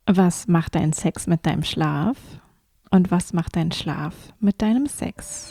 Was macht dein Sex mit deinem Schlaf? Und was macht dein Schlaf mit deinem Sex?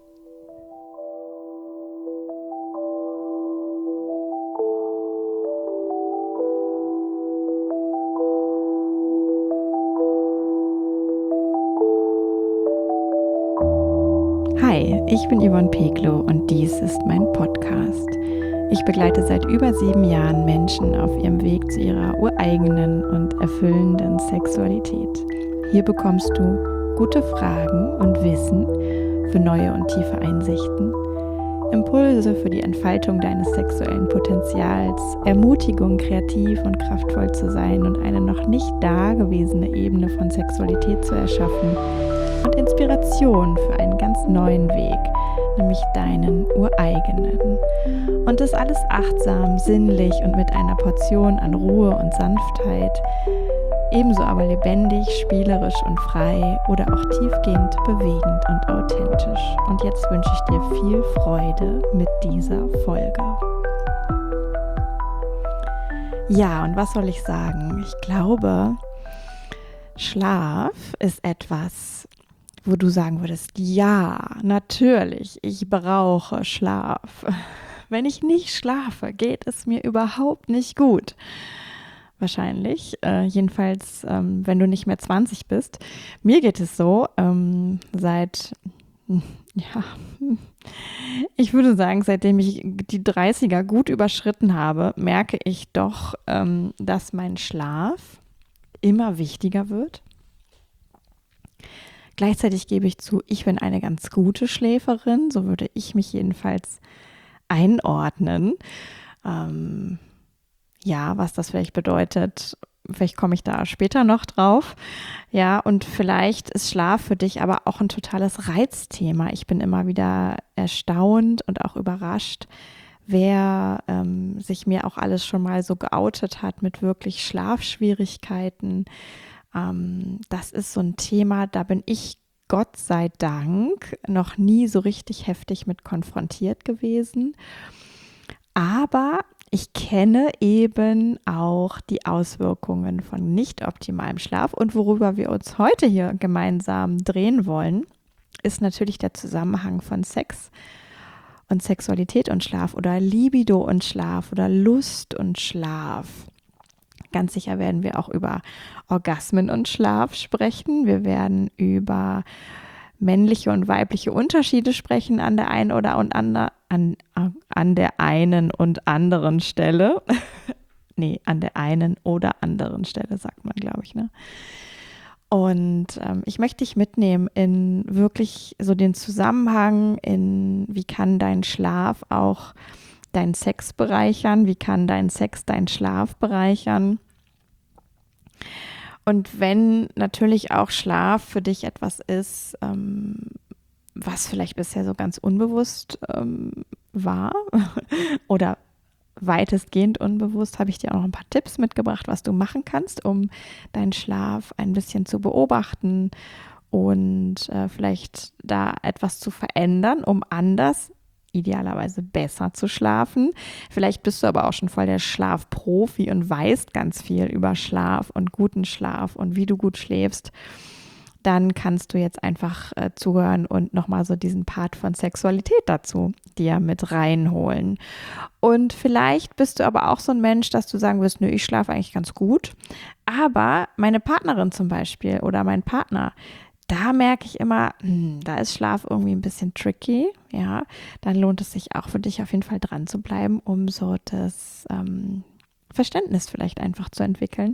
Hi, ich bin Yvonne Peklo und dies ist mein Podcast. Ich begleite seit über 7 Jahren Menschen auf ihrem Weg zu ihrer ureigenen und erfüllenden Sexualität. Hier bekommst du gute Fragen und Wissen für neue und tiefe Einsichten, Impulse für die Entfaltung deines sexuellen Potenzials, Ermutigung, kreativ und kraftvoll zu sein und eine noch nicht dagewesene Ebene von Sexualität zu erschaffen und Inspiration für einen ganz neuen Weg, nämlich deinen ureigenen. Und das alles achtsam, sinnlich und mit einer Portion an Ruhe und Sanftheit, ebenso aber lebendig, spielerisch und frei oder auch tiefgehend, bewegend und authentisch. Und jetzt wünsche ich dir viel Freude mit dieser Folge. Ja, und was soll ich sagen? Ich glaube, Schlaf ist etwas, wo du sagen würdest, ja, natürlich, ich brauche Schlaf. Wenn ich nicht schlafe, geht es mir überhaupt nicht gut. Wahrscheinlich, jedenfalls, wenn du nicht mehr 20 bist. Mir geht es so, seit, ja, ich würde sagen, seitdem ich die 30er gut überschritten habe, merke ich doch, dass mein Schlaf immer wichtiger wird. Gleichzeitig gebe ich zu, ich bin eine ganz gute Schläferin, so würde ich mich jedenfalls einordnen. Ja, was das vielleicht bedeutet, vielleicht komme ich da später noch drauf. Ja, und vielleicht ist Schlaf für dich aber auch ein totales Reizthema. Ich bin immer wieder erstaunt und auch überrascht, wer sich mir auch alles schon mal so geoutet hat mit wirklich Schlafschwierigkeiten. Das ist so ein Thema, da bin ich Gott sei Dank noch nie so richtig heftig mit konfrontiert gewesen. Aber ich kenne eben auch die Auswirkungen von nicht optimalem Schlaf. Und worüber wir uns heute hier gemeinsam drehen wollen, ist natürlich der Zusammenhang von Sex und Sexualität und Schlaf oder Libido und Schlaf oder Lust und Schlaf. Ganz sicher werden wir auch über Orgasmen und Schlaf sprechen. Wir werden über männliche und weibliche Unterschiede sprechen an der einen oder an der einen und anderen Stelle. Nee, an der einen oder anderen Stelle, sagt man, glaube ich, ne? Und ich möchte dich mitnehmen in wirklich so den Zusammenhang in, wie kann dein Schlaf auch deinen Sex bereichern, wie kann dein Sex deinen Schlaf bereichern. Und wenn natürlich auch Schlaf für dich etwas ist, was vielleicht bisher so ganz unbewusst war oder weitestgehend unbewusst, habe ich dir auch noch ein paar Tipps mitgebracht, was du machen kannst, um deinen Schlaf ein bisschen zu beobachten und vielleicht da etwas zu verändern, um anders, idealerweise besser zu schlafen. Vielleicht bist du aber auch schon voll der Schlafprofi und weißt ganz viel über Schlaf und guten Schlaf und wie du gut schläfst. Dann kannst du jetzt einfach zuhören und nochmal so diesen Part von Sexualität dazu dir mit reinholen. Und vielleicht bist du aber auch so ein Mensch, dass du sagen wirst, nö, ich schlafe eigentlich ganz gut. Aber meine Partnerin zum Beispiel oder mein Partner, da merke ich immer, da ist Schlaf irgendwie ein bisschen tricky, ja, dann lohnt es sich auch für dich auf jeden Fall dran zu bleiben, um so das Verständnis vielleicht einfach zu entwickeln.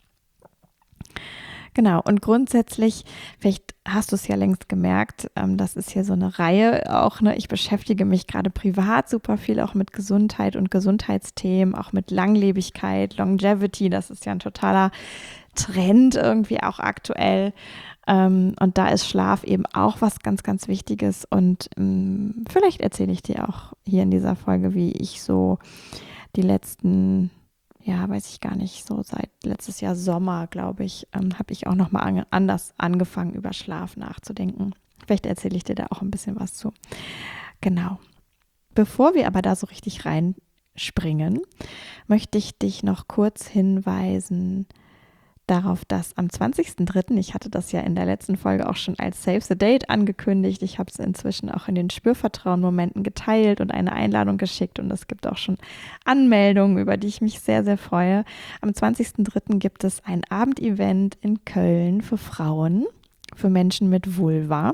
Genau, und grundsätzlich, vielleicht hast du es ja längst gemerkt, das ist hier so eine Reihe auch, ne? Ich beschäftige mich gerade privat super viel auch mit Gesundheit und Gesundheitsthemen, auch mit Langlebigkeit, Longevity, das ist ja ein totaler Trend irgendwie auch aktuell. Und da ist Schlaf eben auch was ganz, ganz Wichtiges. Und vielleicht erzähle ich dir auch hier in dieser Folge, wie ich so die letzten, ja, weiß ich gar nicht, so seit letztes Jahr Sommer, glaube ich, habe ich auch nochmal anders angefangen, über Schlaf nachzudenken. Vielleicht erzähle ich dir da auch ein bisschen was zu. Genau. Bevor wir aber da so richtig reinspringen, möchte ich dich noch kurz hinweisen darauf, dass am 20.03., ich hatte das ja in der letzten Folge auch schon als Save the Date angekündigt, ich habe es inzwischen auch in den Spürvertrauen-Momenten geteilt und eine Einladung geschickt und es gibt auch schon Anmeldungen, über die ich mich sehr, sehr freue. Am 20.03. gibt es ein Abendevent in Köln für Frauen, für Menschen mit Vulva.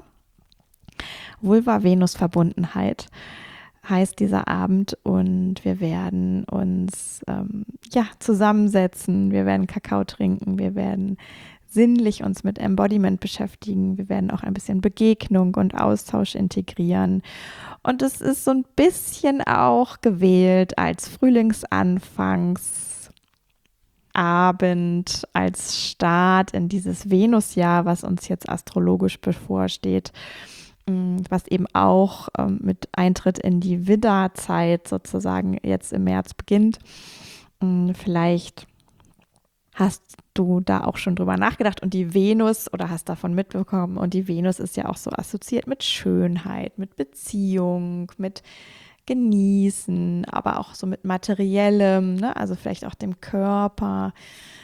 Vulva-Venus-Verbundenheit heißt dieser Abend und wir werden uns zusammensetzen, wir werden Kakao trinken, wir werden sinnlich uns mit Embodiment beschäftigen, wir werden auch ein bisschen Begegnung und Austausch integrieren und es ist so ein bisschen auch gewählt als Frühlingsanfangsabend, als Start in dieses Venusjahr, was uns jetzt astrologisch bevorsteht, was eben auch mit Eintritt in die Widder-Zeit sozusagen jetzt im März beginnt. Vielleicht hast du da auch schon drüber nachgedacht und die Venus oder hast davon mitbekommen und die Venus ist ja auch so assoziiert mit Schönheit, mit Beziehung, mit Genießen, aber auch so mit Materiellem, ne? Also vielleicht auch dem Körper.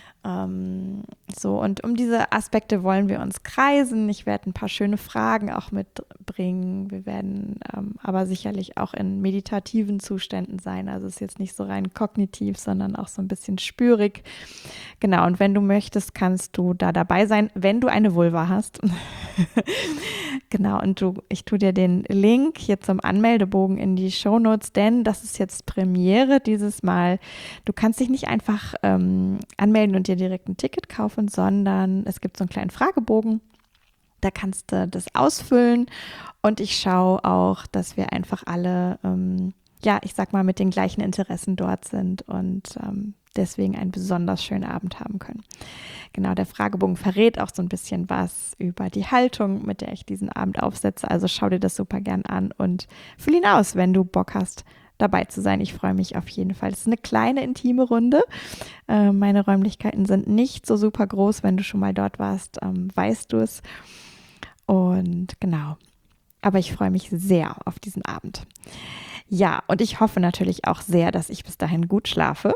Und um diese Aspekte wollen wir uns kreisen. Ich werde ein paar schöne Fragen auch mitbringen. Wir werden aber sicherlich auch in meditativen Zuständen sein. Also es ist jetzt nicht so rein kognitiv, sondern auch so ein bisschen spürig. Genau, und wenn du möchtest, kannst du da dabei sein, wenn du eine Vulva hast. Genau, und ich tue dir den Link hier zum Anmeldebogen in die Shownotes, denn das ist jetzt Premiere dieses Mal. Du kannst dich nicht einfach anmelden und dir direkt ein Ticket kaufen, sondern es gibt so einen kleinen Fragebogen. Da kannst du das ausfüllen und ich schaue auch, dass wir einfach alle, ich sag mal, mit den gleichen Interessen dort sind und deswegen einen besonders schönen Abend haben können. Genau, der Fragebogen verrät auch so ein bisschen was über die Haltung, mit der ich diesen Abend aufsetze. Also schau dir das super gern an und füll ihn aus, wenn du Bock hast, dabei zu sein. Ich freue mich auf jeden Fall. Es ist eine kleine, intime Runde. Meine Räumlichkeiten sind nicht so super groß. Wenn du schon mal dort warst, weißt du es. Und genau, aber ich freue mich sehr auf diesen Abend. Ja, und ich hoffe natürlich auch sehr, dass ich bis dahin gut schlafe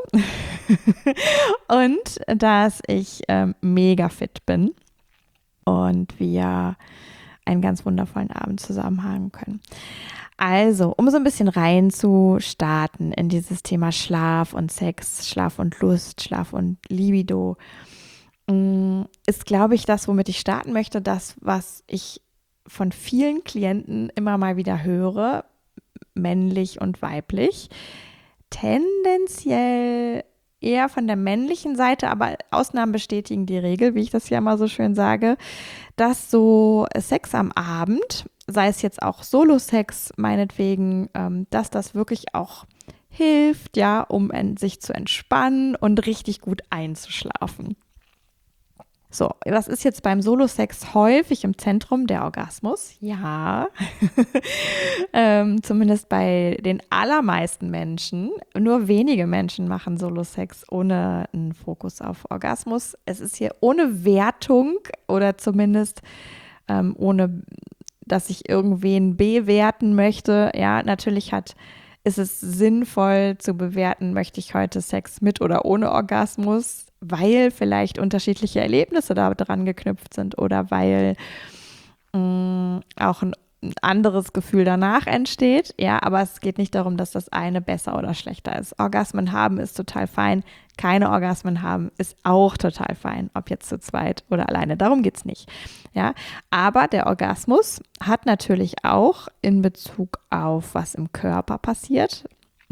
und dass ich mega fit bin und wir einen ganz wundervollen Abend zusammen haben können. Also, um so ein bisschen rein zu starten in dieses Thema Schlaf und Sex, Schlaf und Lust, Schlaf und Libido, ist, glaube ich, das, womit ich starten möchte, das, was ich von vielen Klienten immer mal wieder höre, männlich und weiblich, tendenziell eher von der männlichen Seite, aber Ausnahmen bestätigen die Regel, wie ich das ja immer so schön sage, dass so Sex am Abend, sei es jetzt auch Solo-Sex meinetwegen, dass das wirklich auch hilft, ja, um sich zu entspannen und richtig gut einzuschlafen. So, was ist jetzt beim Solo-Sex häufig im Zentrum? Der Orgasmus, ja. Zumindest bei den allermeisten Menschen. Nur wenige Menschen machen Solo-Sex ohne einen Fokus auf Orgasmus. Es ist hier ohne Wertung oder zumindest ohne, dass ich irgendwen bewerten möchte. Ja, natürlich ist es sinnvoll zu bewerten, möchte ich heute Sex mit oder ohne Orgasmus, weil vielleicht unterschiedliche Erlebnisse daran geknüpft sind oder weil auch ein anderes Gefühl danach entsteht. Ja, aber es geht nicht darum, dass das eine besser oder schlechter ist. Orgasmen haben ist total fein. Keine Orgasmen haben ist auch total fein, ob jetzt zu zweit oder alleine. Darum geht es nicht. Ja, aber der Orgasmus hat natürlich auch in Bezug auf, was im Körper passiert,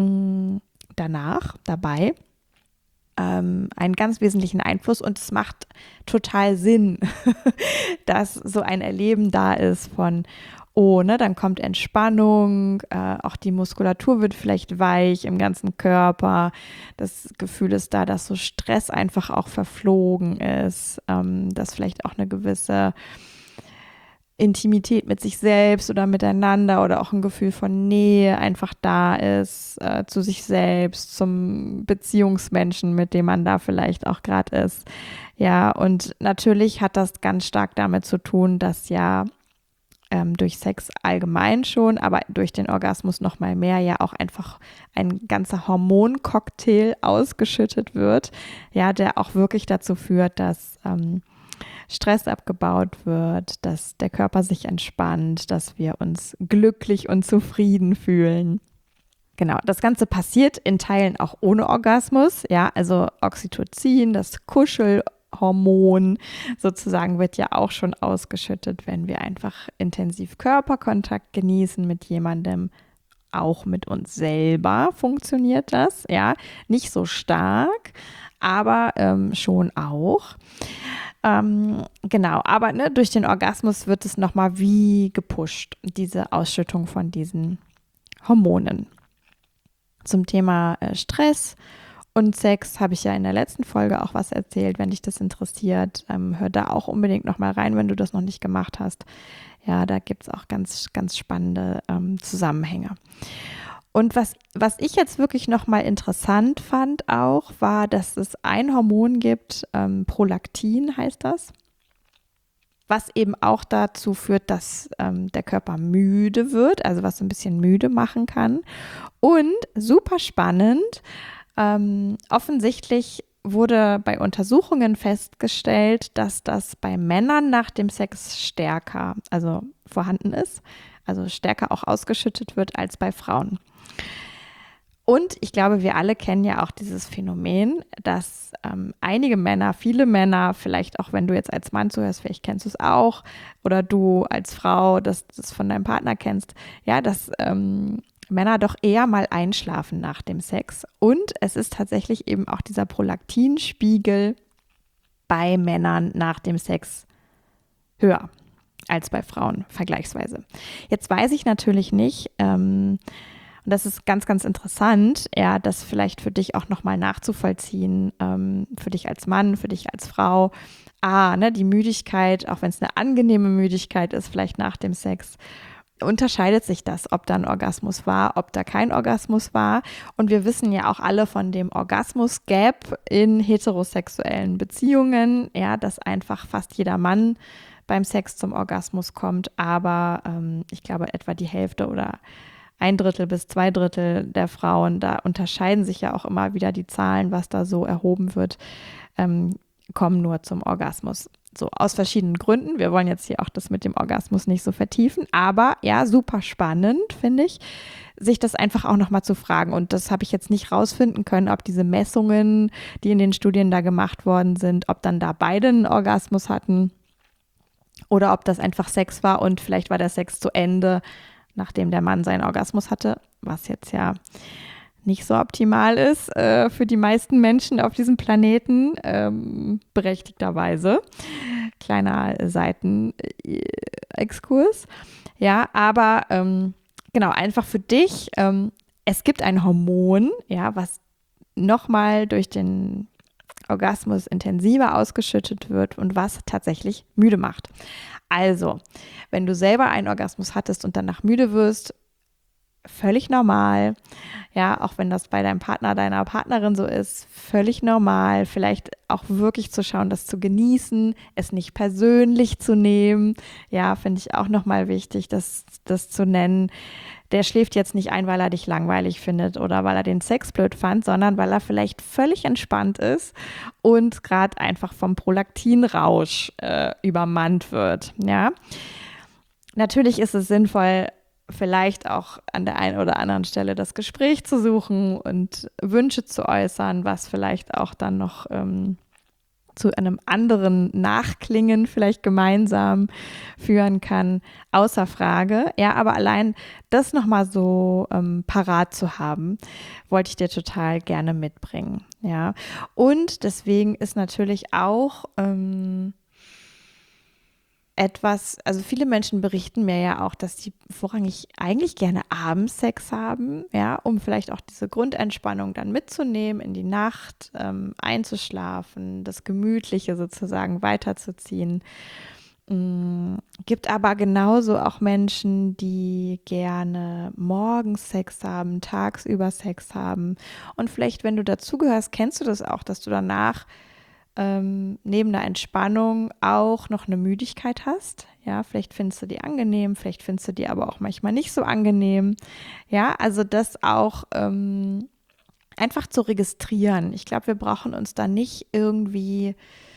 dabei, einen ganz wesentlichen Einfluss und es macht total Sinn, dass so ein Erleben da ist von, dann kommt Entspannung, auch die Muskulatur wird vielleicht weich im ganzen Körper, das Gefühl ist da, dass so Stress einfach auch verflogen ist, dass vielleicht auch eine gewisse Intimität mit sich selbst oder miteinander oder auch ein Gefühl von Nähe einfach da ist, zu sich selbst, zum Beziehungsmenschen, mit dem man da vielleicht auch gerade ist. Ja, und natürlich hat das ganz stark damit zu tun, dass ja durch Sex allgemein schon, aber durch den Orgasmus noch mal mehr, ja auch einfach ein ganzer Hormoncocktail ausgeschüttet wird, ja, der auch wirklich dazu führt, dass Stress abgebaut wird, dass der Körper sich entspannt, dass wir uns glücklich und zufrieden fühlen. Genau, das Ganze passiert in Teilen auch ohne Orgasmus, ja, also Oxytocin, das Kuschelhormon sozusagen wird ja auch schon ausgeschüttet, wenn wir einfach intensiv Körperkontakt genießen mit jemandem. Auch mit uns selber funktioniert das, ja, nicht so stark, aber schon auch. Genau, aber ne, durch den Orgasmus wird es nochmal wie gepusht, diese Ausschüttung von diesen Hormonen. Zum Thema Stress und Sex habe ich ja in der letzten Folge auch was erzählt. Wenn dich das interessiert, hör da auch unbedingt nochmal rein, wenn du das noch nicht gemacht hast. Ja, da gibt es auch ganz, ganz spannende Zusammenhänge. Und was ich jetzt wirklich nochmal interessant fand auch, war, dass es ein Hormon gibt, Prolaktin heißt das, was eben auch dazu führt, dass der Körper müde wird, also was so ein bisschen müde machen kann. Und super spannend, offensichtlich wurde bei Untersuchungen festgestellt, dass das bei Männern nach dem Sex stärker, also vorhanden ist, also stärker auch ausgeschüttet wird als bei Frauen. Und ich glaube, wir alle kennen ja auch dieses Phänomen, dass einige Männer, viele Männer, vielleicht auch wenn du jetzt als Mann zuhörst, vielleicht kennst du es auch, oder du als Frau, dass du es von deinem Partner kennst, ja, dass Männer doch eher mal einschlafen nach dem Sex. Und es ist tatsächlich eben auch dieser Prolaktinspiegel bei Männern nach dem Sex höher als bei Frauen vergleichsweise. Jetzt weiß ich natürlich nicht, und das ist ganz, ganz interessant, ja, das vielleicht für dich auch nochmal nachzuvollziehen, für dich als Mann, für dich als Frau. Ne, die Müdigkeit, auch wenn es eine angenehme Müdigkeit ist, vielleicht nach dem Sex, unterscheidet sich das, ob da ein Orgasmus war, ob da kein Orgasmus war. Und wir wissen ja auch alle von dem Orgasmus-Gap in heterosexuellen Beziehungen, ja, dass einfach fast jeder Mann beim Sex zum Orgasmus kommt, aber ich glaube etwa die Hälfte oder 1/3 bis 2/3 der Frauen, da unterscheiden sich ja auch immer wieder die Zahlen, was da so erhoben wird, kommen nur zum Orgasmus. So aus verschiedenen Gründen. Wir wollen jetzt hier auch das mit dem Orgasmus nicht so vertiefen, aber ja, super spannend, finde ich, sich das einfach auch nochmal zu fragen. Und das habe ich jetzt nicht rausfinden können, ob diese Messungen, die in den Studien da gemacht worden sind, ob dann da beide einen Orgasmus hatten oder ob das einfach Sex war und vielleicht war der Sex zu Ende, nachdem der Mann seinen Orgasmus hatte, was jetzt ja nicht so optimal ist für die meisten Menschen auf diesem Planeten, berechtigterweise. Kleiner Seitenexkurs. Ja, aber genau, einfach für dich, es gibt ein Hormon, ja, was nochmal durch den Orgasmus intensiver ausgeschüttet wird und was tatsächlich müde macht. Also, wenn du selber einen Orgasmus hattest und danach müde wirst, völlig normal. Ja, auch wenn das bei deinem Partner, deiner Partnerin so ist, völlig normal. Vielleicht auch wirklich zu schauen, das zu genießen, es nicht persönlich zu nehmen. Ja, finde ich auch nochmal wichtig, das zu nennen. Der schläft jetzt nicht ein, weil er dich langweilig findet oder weil er den Sex blöd fand, sondern weil er vielleicht völlig entspannt ist und gerade einfach vom Prolaktinrausch übermannt wird. Ja, natürlich ist es sinnvoll, vielleicht auch an der einen oder anderen Stelle das Gespräch zu suchen und Wünsche zu äußern, was vielleicht auch dann noch zu einem anderen Nachklingen vielleicht gemeinsam führen kann, außer Frage. Ja, aber allein das nochmal so parat zu haben, wollte ich dir total gerne mitbringen. Ja, und deswegen ist natürlich auch etwas, also viele Menschen berichten mir ja auch, dass sie vorrangig eigentlich gerne abends Sex haben, ja, um vielleicht auch diese Grundentspannung dann mitzunehmen in die Nacht, einzuschlafen, das Gemütliche sozusagen weiterzuziehen. Gibt aber genauso auch Menschen, die gerne morgens Sex haben, tagsüber Sex haben. Und vielleicht, wenn du dazugehörst, kennst du das auch, dass du danach neben der Entspannung auch noch eine Müdigkeit hast. Ja, vielleicht findest du die angenehm, vielleicht findest du die aber auch manchmal nicht so angenehm. Ja, also das auch einfach zu registrieren. Ich glaube, wir brauchen uns da nicht irgendwie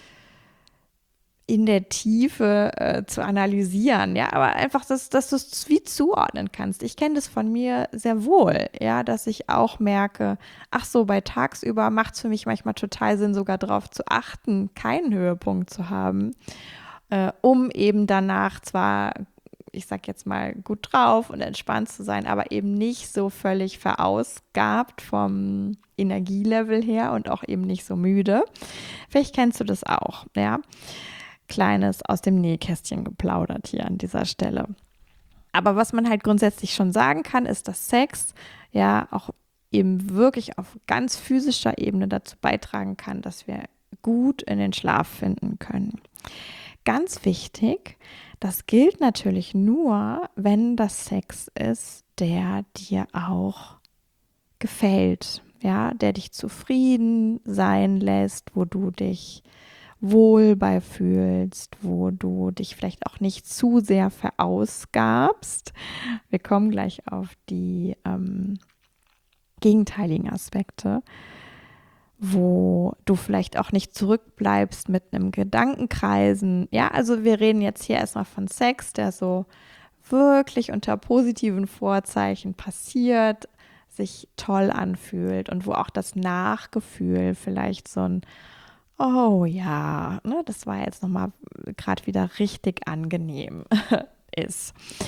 in der Tiefe zu analysieren, ja, aber einfach, dass du es wie zuordnen kannst. Ich kenne das von mir sehr wohl, ja, dass ich auch merke, ach so, bei tagsüber macht es für mich manchmal total Sinn, sogar darauf zu achten, keinen Höhepunkt zu haben, um eben danach zwar, ich sag jetzt mal, gut drauf und entspannt zu sein, aber eben nicht so völlig verausgabt vom Energielevel her und auch eben nicht so müde. Vielleicht kennst du das auch, ja. Kleines aus dem Nähkästchen geplaudert hier an dieser Stelle. Aber was man halt grundsätzlich schon sagen kann, ist, dass Sex ja auch eben wirklich auf ganz physischer Ebene dazu beitragen kann, dass wir gut in den Schlaf finden können. Ganz wichtig, das gilt natürlich nur, wenn das Sex ist, der dir auch gefällt, ja, der dich zufrieden sein lässt, wo du dich wohl bei fühlst, wo du dich vielleicht auch nicht zu sehr verausgabst. Wir kommen gleich auf die gegenteiligen Aspekte, wo du vielleicht auch nicht zurückbleibst mit einem Gedankenkreisen. Ja, also wir reden jetzt hier erstmal von Sex, der so wirklich unter positiven Vorzeichen passiert, sich toll anfühlt und wo auch das Nachgefühl vielleicht so ein oh ja, ne, das war jetzt nochmal gerade wieder richtig angenehm ist.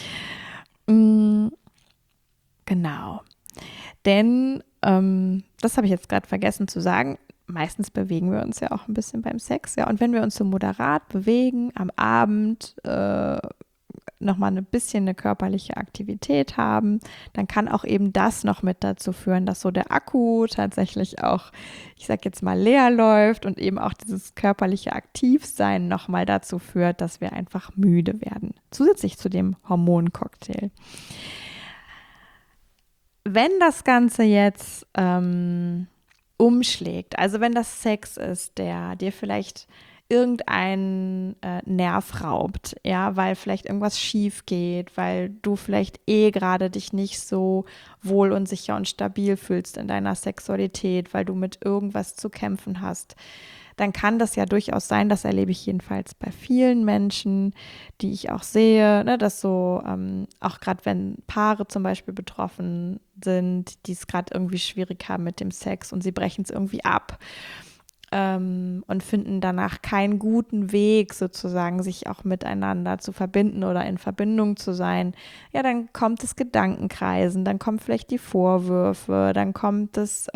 Genau. Denn, das habe ich jetzt gerade vergessen zu sagen, meistens bewegen wir uns ja auch ein bisschen beim Sex, ja. Und wenn wir uns so moderat bewegen, am Abend nochmal ein bisschen eine körperliche Aktivität haben, dann kann auch eben das noch mit dazu führen, dass so der Akku tatsächlich auch, ich sag jetzt mal, leer läuft und eben auch dieses körperliche Aktivsein nochmal dazu führt, dass wir einfach müde werden. Zusätzlich zu dem Hormoncocktail. Wenn das Ganze jetzt umschlägt, also wenn das Sex ist, der dir vielleicht irgendeinen Nerv raubt, ja, weil vielleicht irgendwas schief geht, weil du vielleicht gerade dich nicht so wohl und sicher und stabil fühlst in deiner Sexualität, weil du mit irgendwas zu kämpfen hast, dann kann das ja durchaus sein, das erlebe ich jedenfalls bei vielen Menschen, die ich auch sehe, ne, dass so, auch gerade wenn Paare zum Beispiel betroffen sind, die es gerade irgendwie schwierig haben mit dem Sex und sie brechen es irgendwie ab, und finden danach keinen guten Weg, sozusagen, sich auch miteinander zu verbinden oder in Verbindung zu sein, ja, dann kommt das Gedankenkreisen, dann kommen vielleicht die Vorwürfe, dann kommt das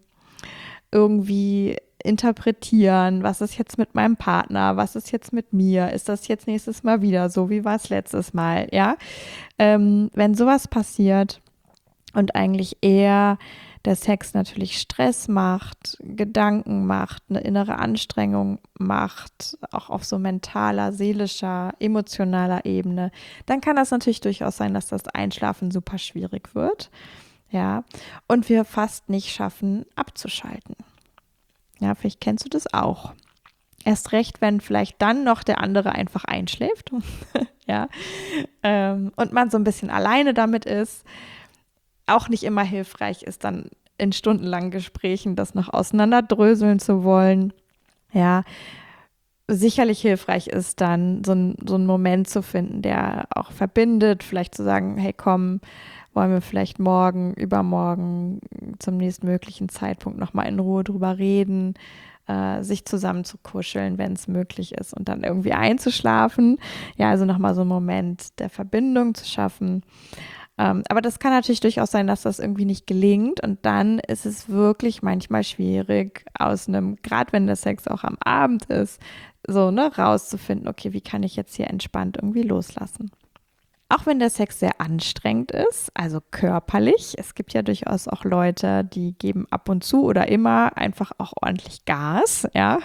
irgendwie interpretieren, was ist jetzt mit meinem Partner, was ist jetzt mit mir, ist das jetzt nächstes Mal wieder so, wie war es letztes Mal, ja? Wenn sowas passiert und eigentlich eher der Sex natürlich Stress macht, Gedanken macht, eine innere Anstrengung macht, auch auf so mentaler, seelischer, emotionaler Ebene, dann kann das natürlich durchaus sein, dass das Einschlafen super schwierig wird, ja, und wir fast nicht schaffen, abzuschalten. Ja, vielleicht kennst du das auch. Erst recht, wenn vielleicht dann noch der andere einfach einschläft, ja, und man so ein bisschen alleine damit ist, auch nicht immer hilfreich ist, dann in stundenlangen Gesprächen das noch auseinanderdröseln zu wollen. Ja, sicherlich hilfreich ist dann so ein Moment zu finden, der auch verbindet, vielleicht zu sagen, hey komm, wollen wir vielleicht morgen, übermorgen zum nächstmöglichen Zeitpunkt nochmal in Ruhe drüber reden, sich zusammen zu kuscheln, wenn es möglich ist und dann irgendwie einzuschlafen. Ja, also nochmal so einen Moment der Verbindung zu schaffen. Aber das kann natürlich durchaus sein, dass das irgendwie nicht gelingt und dann ist es wirklich manchmal schwierig, aus einem, gerade wenn der Sex auch am Abend ist, so, ne, rauszufinden, okay, wie kann ich jetzt hier entspannt irgendwie loslassen? Auch wenn der Sex sehr anstrengend ist, also körperlich, es gibt ja durchaus auch Leute, die geben ab und zu oder immer einfach auch ordentlich Gas, ja.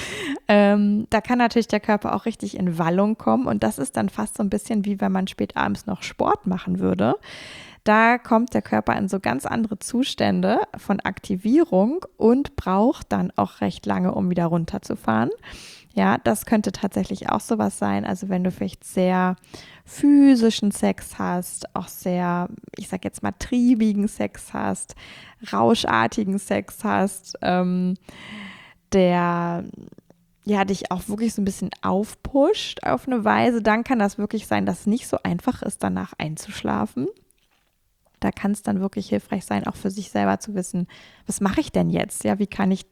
Da kann natürlich der Körper auch richtig in Wallung kommen und das ist dann fast so ein bisschen wie wenn man spät abends noch Sport machen würde. Da kommt der Körper in so ganz andere Zustände von Aktivierung und braucht dann auch recht lange, um wieder runterzufahren. Ja, das könnte tatsächlich auch sowas sein. Also wenn du vielleicht sehr physischen Sex hast, auch sehr, ich sag jetzt mal, triebigen Sex hast, rauschartigen Sex hast, der ja dich auch wirklich so ein bisschen aufpusht auf eine Weise, dann kann das wirklich sein, dass es nicht so einfach ist, danach einzuschlafen. Da kann es dann wirklich hilfreich sein, auch für sich selber zu wissen, was mache ich denn jetzt? Ja, wie kann ich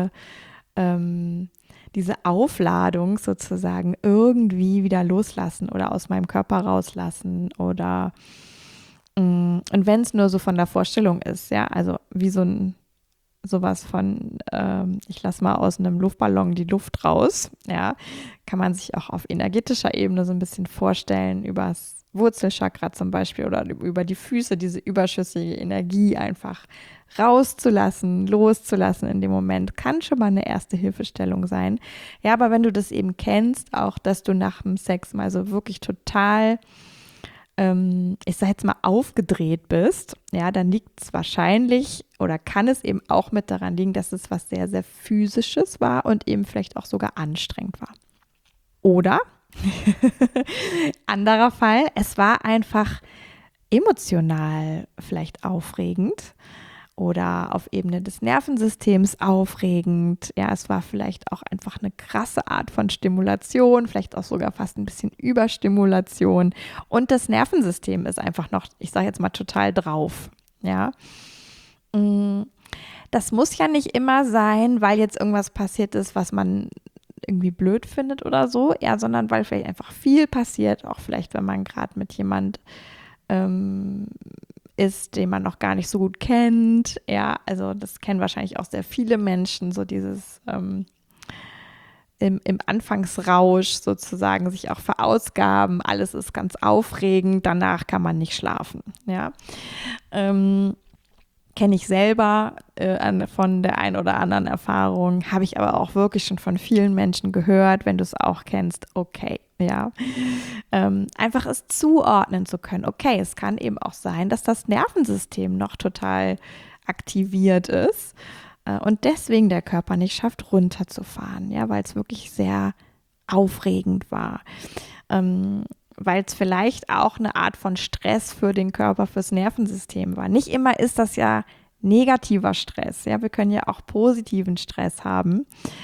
diese Aufladung sozusagen irgendwie wieder loslassen oder aus meinem Körper rauslassen oder und wenn es nur so von der Vorstellung ist, ja, also wie sowas von, ich lasse mal aus einem Luftballon die Luft raus, ja, kann man sich auch auf energetischer Ebene so ein bisschen vorstellen, übers Wurzelchakra zum Beispiel oder über die Füße, diese überschüssige Energie einfach rauszulassen, loszulassen in dem Moment, kann schon mal eine erste Hilfestellung sein. Ja, aber wenn du das eben kennst, auch, dass du nach dem Sex mal so wirklich total ich sag jetzt mal, aufgedreht bist, ja, dann liegt es wahrscheinlich oder kann es eben auch mit daran liegen, dass es was sehr, sehr Physisches war und eben vielleicht auch sogar anstrengend war. Oder, anderer Fall, es war einfach emotional vielleicht aufregend oder auf Ebene des Nervensystems aufregend. Ja, es war vielleicht auch einfach eine krasse Art von Stimulation, vielleicht auch sogar fast ein bisschen Überstimulation. Und das Nervensystem ist einfach noch, ich sage jetzt mal, total drauf. Ja. Das muss ja nicht immer sein, weil jetzt irgendwas passiert ist, was man irgendwie blöd findet oder so, ja, sondern weil vielleicht einfach viel passiert, auch vielleicht, wenn man gerade mit jemand ist, den man noch gar nicht so gut kennt. Ja, also das kennen wahrscheinlich auch sehr viele Menschen, so dieses im Anfangsrausch sozusagen sich auch verausgaben. Alles ist ganz aufregend, danach kann man nicht schlafen. Ja, kenne ich selber von der einen oder anderen Erfahrung, habe ich aber auch wirklich schon von vielen Menschen gehört, wenn du es auch kennst, okay, ja. Einfach es zuordnen zu können. Okay, es kann eben auch sein, dass das Nervensystem noch total aktiviert ist und deswegen der Körper nicht schafft, runterzufahren, ja, weil es wirklich sehr aufregend war. Weil es vielleicht auch eine Art von Stress für den Körper, fürs Nervensystem war. Nicht immer ist das ja negativer Stress. Ja, wir können ja auch positiven Stress haben,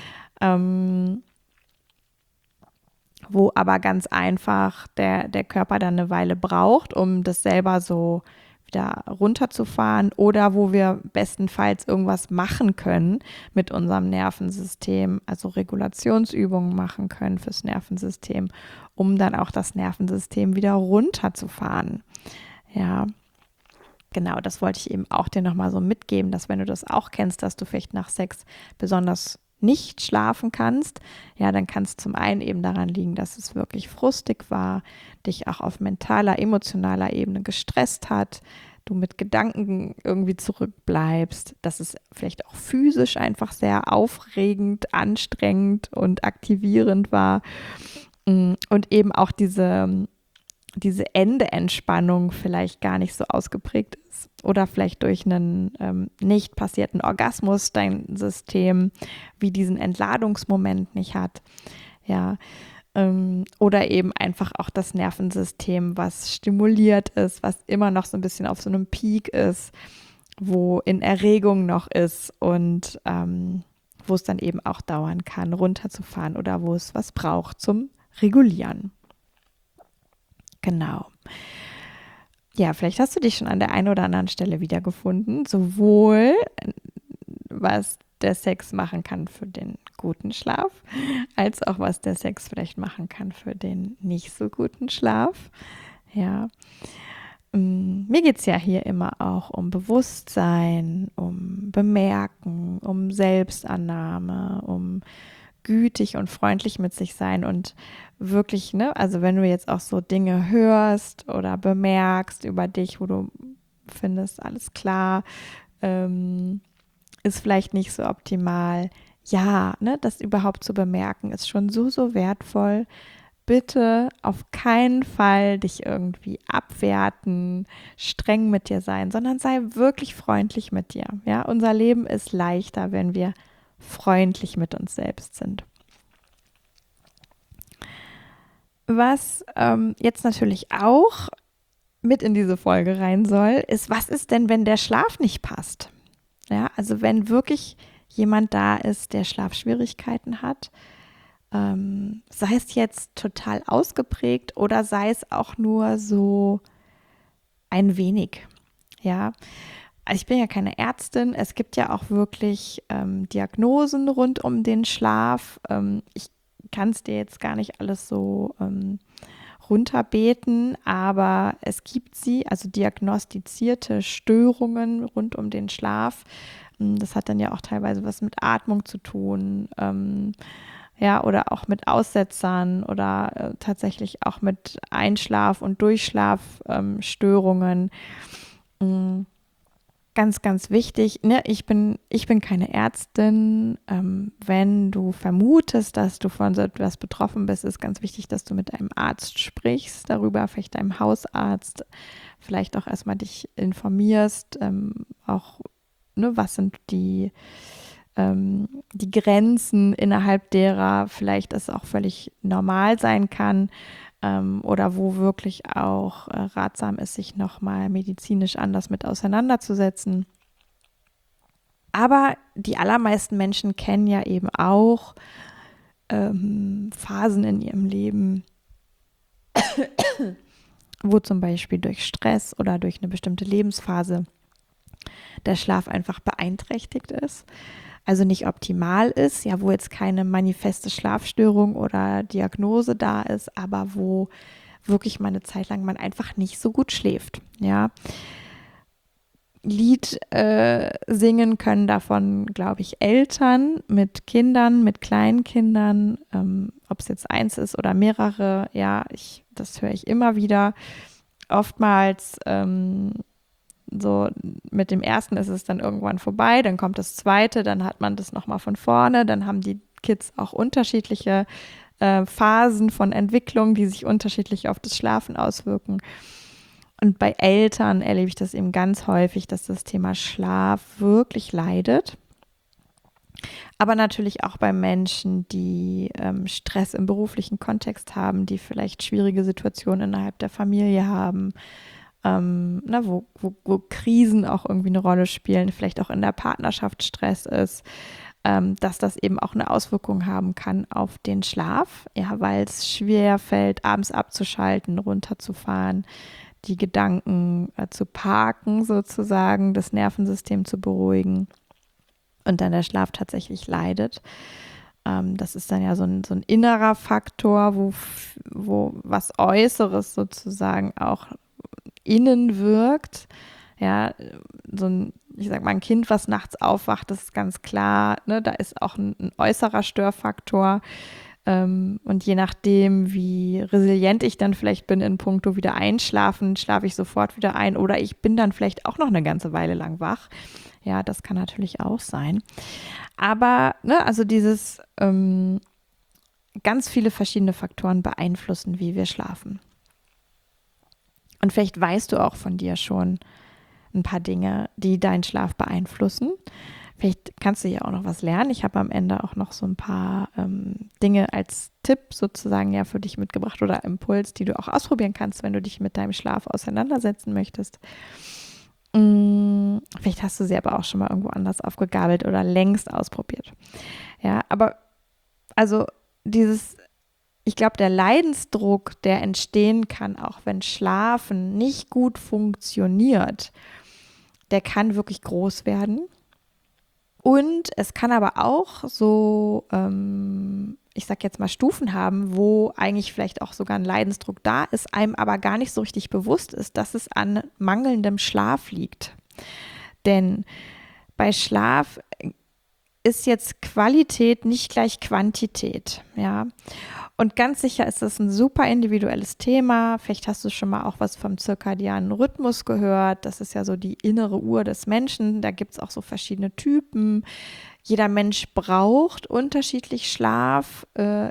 wo aber ganz einfach der Körper dann eine Weile braucht, um das selber so wieder runterzufahren oder wo wir bestenfalls irgendwas machen können mit unserem Nervensystem, also Regulationsübungen machen können fürs Nervensystem, um dann auch das Nervensystem wieder runterzufahren. Ja, genau, das wollte ich eben auch dir nochmal so mitgeben, dass wenn du das auch kennst, dass du vielleicht nach Sex besonders nicht schlafen kannst, ja, dann kann es zum einen eben daran liegen, dass es wirklich frustig war, dich auch auf mentaler, emotionaler Ebene gestresst hat, du mit Gedanken irgendwie zurückbleibst, dass es vielleicht auch physisch einfach sehr aufregend, anstrengend und aktivierend war und eben auch diese Ende-Entspannung vielleicht gar nicht so ausgeprägt ist oder vielleicht durch einen nicht passierten Orgasmus dein System wie diesen Entladungsmoment nicht hat, ja, oder eben einfach auch das Nervensystem, was stimuliert ist, was immer noch so ein bisschen auf so einem Peak ist, wo in Erregung noch ist und wo es dann eben auch dauern kann, runterzufahren oder wo es was braucht zum Regulieren. Genau. Ja, vielleicht hast du dich schon an der einen oder anderen Stelle wiedergefunden, sowohl was der Sex machen kann für den guten Schlaf, als auch was der Sex vielleicht machen kann für den nicht so guten Schlaf. Ja, mir geht es ja hier immer auch um Bewusstsein, um Bemerken, um Selbstannahme, um gütig und freundlich mit sich sein und wirklich, ne, also wenn du jetzt auch so Dinge hörst oder bemerkst über dich, wo du findest, alles klar, ist vielleicht nicht so optimal. Ja, ne, das überhaupt zu bemerken, ist schon so, so wertvoll, bitte auf keinen Fall dich irgendwie abwerten, streng mit dir sein, sondern sei wirklich freundlich mit dir. Ja, unser Leben ist leichter, wenn wir freundlich mit uns selbst sind. Was jetzt natürlich auch mit in diese Folge rein soll, ist, was ist denn, wenn der Schlaf nicht passt? Ja, also wenn wirklich jemand da ist, der Schlafschwierigkeiten hat, sei es jetzt total ausgeprägt oder sei es auch nur so ein wenig. Ja, also ich bin ja keine Ärztin. Es gibt ja auch wirklich Diagnosen rund um den Schlaf. Ich kann es dir jetzt gar nicht alles so runterbeten, aber es gibt sie, also diagnostizierte Störungen rund um den Schlaf. Das hat dann ja auch teilweise was mit Atmung zu tun, ja, oder auch mit Aussetzern oder tatsächlich auch mit Einschlaf- und Durchschlafstörungen. Ganz, ganz wichtig, ne? Ich bin keine Ärztin. Wenn du vermutest, dass du von so etwas betroffen bist, ist ganz wichtig, dass du mit einem Arzt sprichst darüber, vielleicht einem Hausarzt, vielleicht auch erstmal dich informierst, auch, ne, was sind die Grenzen, innerhalb derer vielleicht es auch völlig normal sein kann, oder wo wirklich auch ratsam ist, sich nochmal medizinisch anders mit auseinanderzusetzen. Aber die allermeisten Menschen kennen ja eben auch Phasen in ihrem Leben, wo zum Beispiel durch Stress oder durch eine bestimmte Lebensphase der Schlaf einfach beeinträchtigt ist, also nicht optimal ist, ja, wo jetzt keine manifeste Schlafstörung oder Diagnose da ist, aber wo wirklich mal eine Zeit lang man einfach nicht so gut schläft, ja. Lied singen können davon, glaube ich, Eltern mit Kindern, mit kleinen Kindern, ob es jetzt eins ist oder mehrere, ja, das höre ich immer wieder. Oftmals so mit dem ersten ist es dann irgendwann vorbei, dann kommt das zweite, dann hat man das nochmal von vorne, dann haben die Kids auch unterschiedliche Phasen von Entwicklung, die sich unterschiedlich auf das Schlafen auswirken. Und bei Eltern erlebe ich das eben ganz häufig, dass das Thema Schlaf wirklich leidet. Aber natürlich auch bei Menschen, die Stress im beruflichen Kontext haben, die vielleicht schwierige Situationen innerhalb der Familie haben, wo Krisen auch irgendwie eine Rolle spielen, vielleicht auch in der Partnerschaft Stress ist, dass das eben auch eine Auswirkung haben kann auf den Schlaf, ja, weil es schwer fällt, abends abzuschalten, runterzufahren, die Gedanken zu parken sozusagen, das Nervensystem zu beruhigen und dann der Schlaf tatsächlich leidet. Das ist dann ja so ein innerer Faktor, wo was Äußeres sozusagen auch innen wirkt. Ja, ich sag mal, ein Kind, was nachts aufwacht, das ist ganz klar, ne, da ist auch ein äußerer Störfaktor. Und je nachdem, wie resilient ich dann vielleicht bin in puncto wieder einschlafen, schlafe ich sofort wieder ein oder ich bin dann vielleicht auch noch eine ganze Weile lang wach. Ja, das kann natürlich auch sein. Aber, ne, also ganz viele verschiedene Faktoren beeinflussen, wie wir schlafen. Und vielleicht weißt du auch von dir schon ein paar Dinge, die deinen Schlaf beeinflussen. Vielleicht kannst du ja auch noch was lernen. Ich habe am Ende auch noch so ein paar Dinge als Tipp sozusagen ja für dich mitgebracht oder Impuls, die du auch ausprobieren kannst, wenn du dich mit deinem Schlaf auseinandersetzen möchtest. Vielleicht hast du sie aber auch schon mal irgendwo anders aufgegabelt oder längst ausprobiert. Ja, aber also ich glaube, der Leidensdruck, der entstehen kann, auch wenn Schlafen nicht gut funktioniert, der kann wirklich groß werden. Und es kann aber auch so, ich sag jetzt mal, Stufen haben, wo eigentlich vielleicht auch sogar ein Leidensdruck da ist, einem aber gar nicht so richtig bewusst ist, dass es an mangelndem Schlaf liegt. Denn bei Schlaf ist jetzt Qualität nicht gleich Quantität, ja. Und ganz sicher ist das ein super individuelles Thema. Vielleicht hast du schon mal auch was vom zirkadianen Rhythmus gehört. Das ist ja so die innere Uhr des Menschen. Da gibt es auch so verschiedene Typen. Jeder Mensch braucht unterschiedlich Schlaf.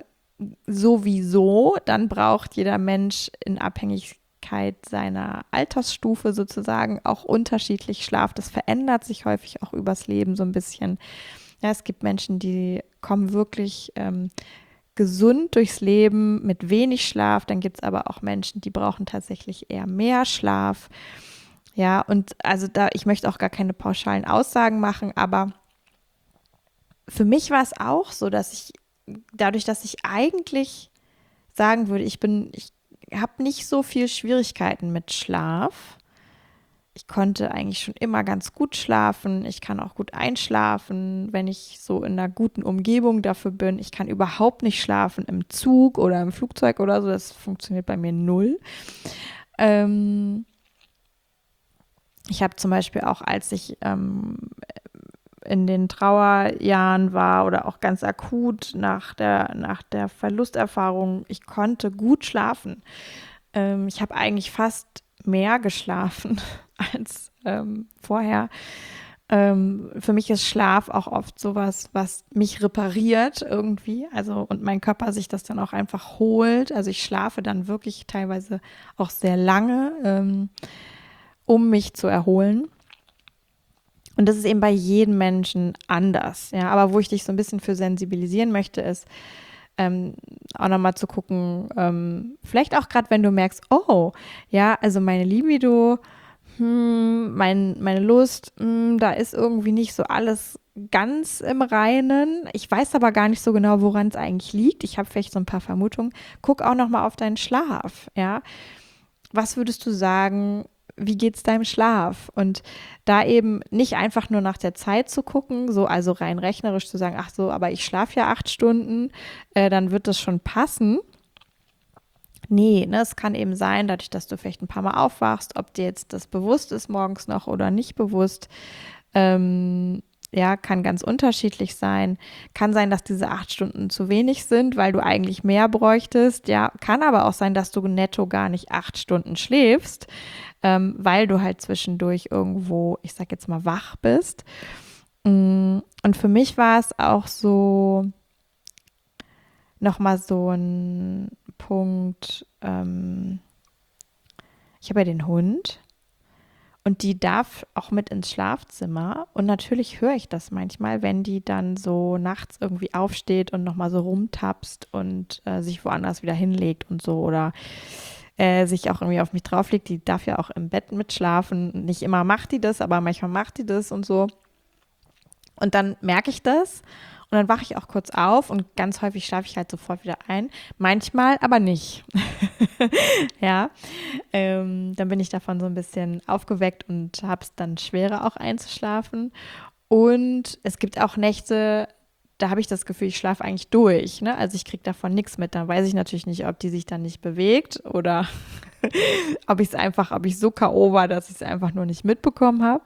sowieso, dann braucht jeder Mensch in Abhängigkeit seiner Altersstufe sozusagen auch unterschiedlich Schlaf. Das verändert sich häufig auch übers Leben so ein bisschen. Ja, es gibt Menschen, die kommen wirklich gesund durchs Leben mit wenig Schlaf. Dann gibt es aber auch Menschen, die brauchen tatsächlich eher mehr Schlaf. Ja, und also ich möchte auch gar keine pauschalen Aussagen machen, aber für mich war es auch so, dadurch, dass ich eigentlich sagen würde, ich habe nicht so viel Schwierigkeiten mit Schlaf. Ich konnte eigentlich schon immer ganz gut schlafen. Ich kann auch gut einschlafen, wenn ich so in einer guten Umgebung dafür bin. Ich kann überhaupt nicht schlafen im Zug oder im Flugzeug oder so. Das funktioniert bei mir null. Ich habe zum Beispiel auch, als ich in den Trauerjahren war oder auch ganz akut nach der Verlusterfahrung, ich konnte gut schlafen. Ich habe eigentlich fast mehr geschlafen als vorher. Für mich ist Schlaf auch oft sowas, was mich repariert irgendwie. Also, und mein Körper sich das dann auch einfach holt. Also ich schlafe dann wirklich teilweise auch sehr lange, um mich zu erholen. Und das ist eben bei jedem Menschen anders. Ja, aber wo ich dich so ein bisschen für sensibilisieren möchte, ist auch nochmal zu gucken, vielleicht auch gerade, wenn du merkst, oh, ja, also meine Libido, meine Lust, da ist irgendwie nicht so alles ganz im Reinen. Ich weiß aber gar nicht so genau, woran es eigentlich liegt. Ich habe vielleicht so ein paar Vermutungen. Guck auch nochmal auf deinen Schlaf, ja. Was würdest du sagen, wie geht's deinem Schlaf? Und da eben nicht einfach nur nach der Zeit zu gucken, so also rein rechnerisch zu sagen, ach so, aber ich schlafe ja 8 Stunden, dann wird das schon passen. Nee, ne, es kann eben sein, dadurch, dass du vielleicht ein paar Mal aufwachst, ob dir jetzt das bewusst ist morgens noch oder nicht bewusst, ja, kann ganz unterschiedlich sein. Kann sein, dass diese 8 Stunden zu wenig sind, weil du eigentlich mehr bräuchtest. Ja, kann aber auch sein, dass du netto gar nicht 8 Stunden schläfst, weil du halt zwischendurch irgendwo, ich sag jetzt mal, wach bist. Und für mich war es auch so nochmal so ein Punkt, ich habe ja den Hund. Und die darf auch mit ins Schlafzimmer. Und natürlich höre ich das manchmal, wenn die dann so nachts irgendwie aufsteht und nochmal so rumtapst und sich woanders wieder hinlegt und so. Oder sich auch irgendwie auf mich drauflegt. Die darf ja auch im Bett mitschlafen. Nicht immer macht die das, aber manchmal macht die das und so. Und dann merke ich das. Und dann wache ich auch kurz auf und ganz häufig schlafe ich halt sofort wieder ein. Manchmal aber nicht. Ja, dann bin ich davon so ein bisschen aufgeweckt und habe es dann schwerer auch einzuschlafen. Und es gibt auch Nächte, da habe ich das Gefühl, ich schlafe eigentlich durch. Ne? Also ich kriege davon nichts mit. Dann weiß ich natürlich nicht, ob die sich dann nicht bewegt oder ob ich so K.O. war, dass ich es einfach nur nicht mitbekommen habe.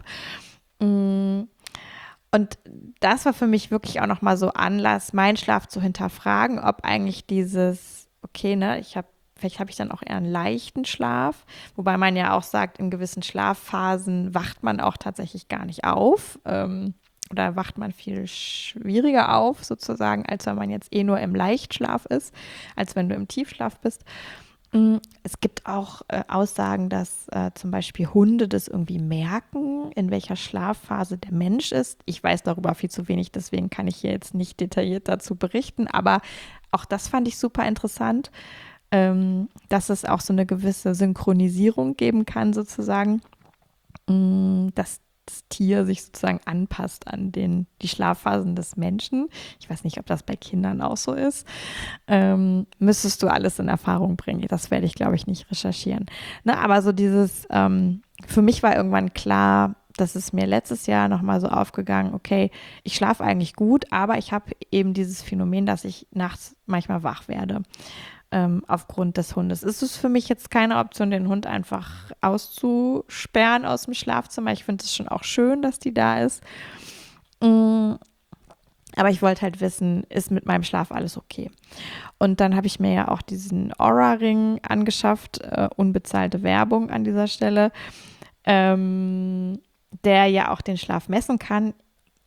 Und das war für mich wirklich auch nochmal so Anlass, meinen Schlaf zu hinterfragen, ob eigentlich okay, ne, vielleicht habe ich dann auch eher einen leichten Schlaf, wobei man ja auch sagt, in gewissen Schlafphasen wacht man auch tatsächlich gar nicht auf, oder wacht man viel schwieriger auf sozusagen, als wenn man jetzt nur im Leichtschlaf ist, als wenn du im Tiefschlaf bist. Es gibt auch Aussagen, dass zum Beispiel Hunde das irgendwie merken, in welcher Schlafphase der Mensch ist. Ich weiß darüber viel zu wenig, deswegen kann ich hier jetzt nicht detailliert dazu berichten, aber auch das fand ich super interessant, dass es auch so eine gewisse Synchronisierung geben kann, sozusagen, dass das Tier sich sozusagen anpasst an die Schlafphasen des Menschen. Ich weiß nicht, ob das bei Kindern auch so ist. Müsstest du alles in Erfahrung bringen. Das werde ich, glaube ich, nicht recherchieren. Ne, aber so für mich war irgendwann klar, das ist mir letztes Jahr nochmal so aufgegangen, okay, ich schlafe eigentlich gut, aber ich habe eben dieses Phänomen, dass ich nachts manchmal wach werde. Aufgrund des Hundes. Ist es für mich jetzt keine Option, den Hund einfach auszusperren aus dem Schlafzimmer. Ich finde es schon auch schön, dass die da ist. Aber ich wollte halt wissen, ist mit meinem Schlaf alles okay? Und dann habe ich mir ja auch diesen Oura-Ring angeschafft, unbezahlte Werbung an dieser Stelle, der ja auch den Schlaf messen kann.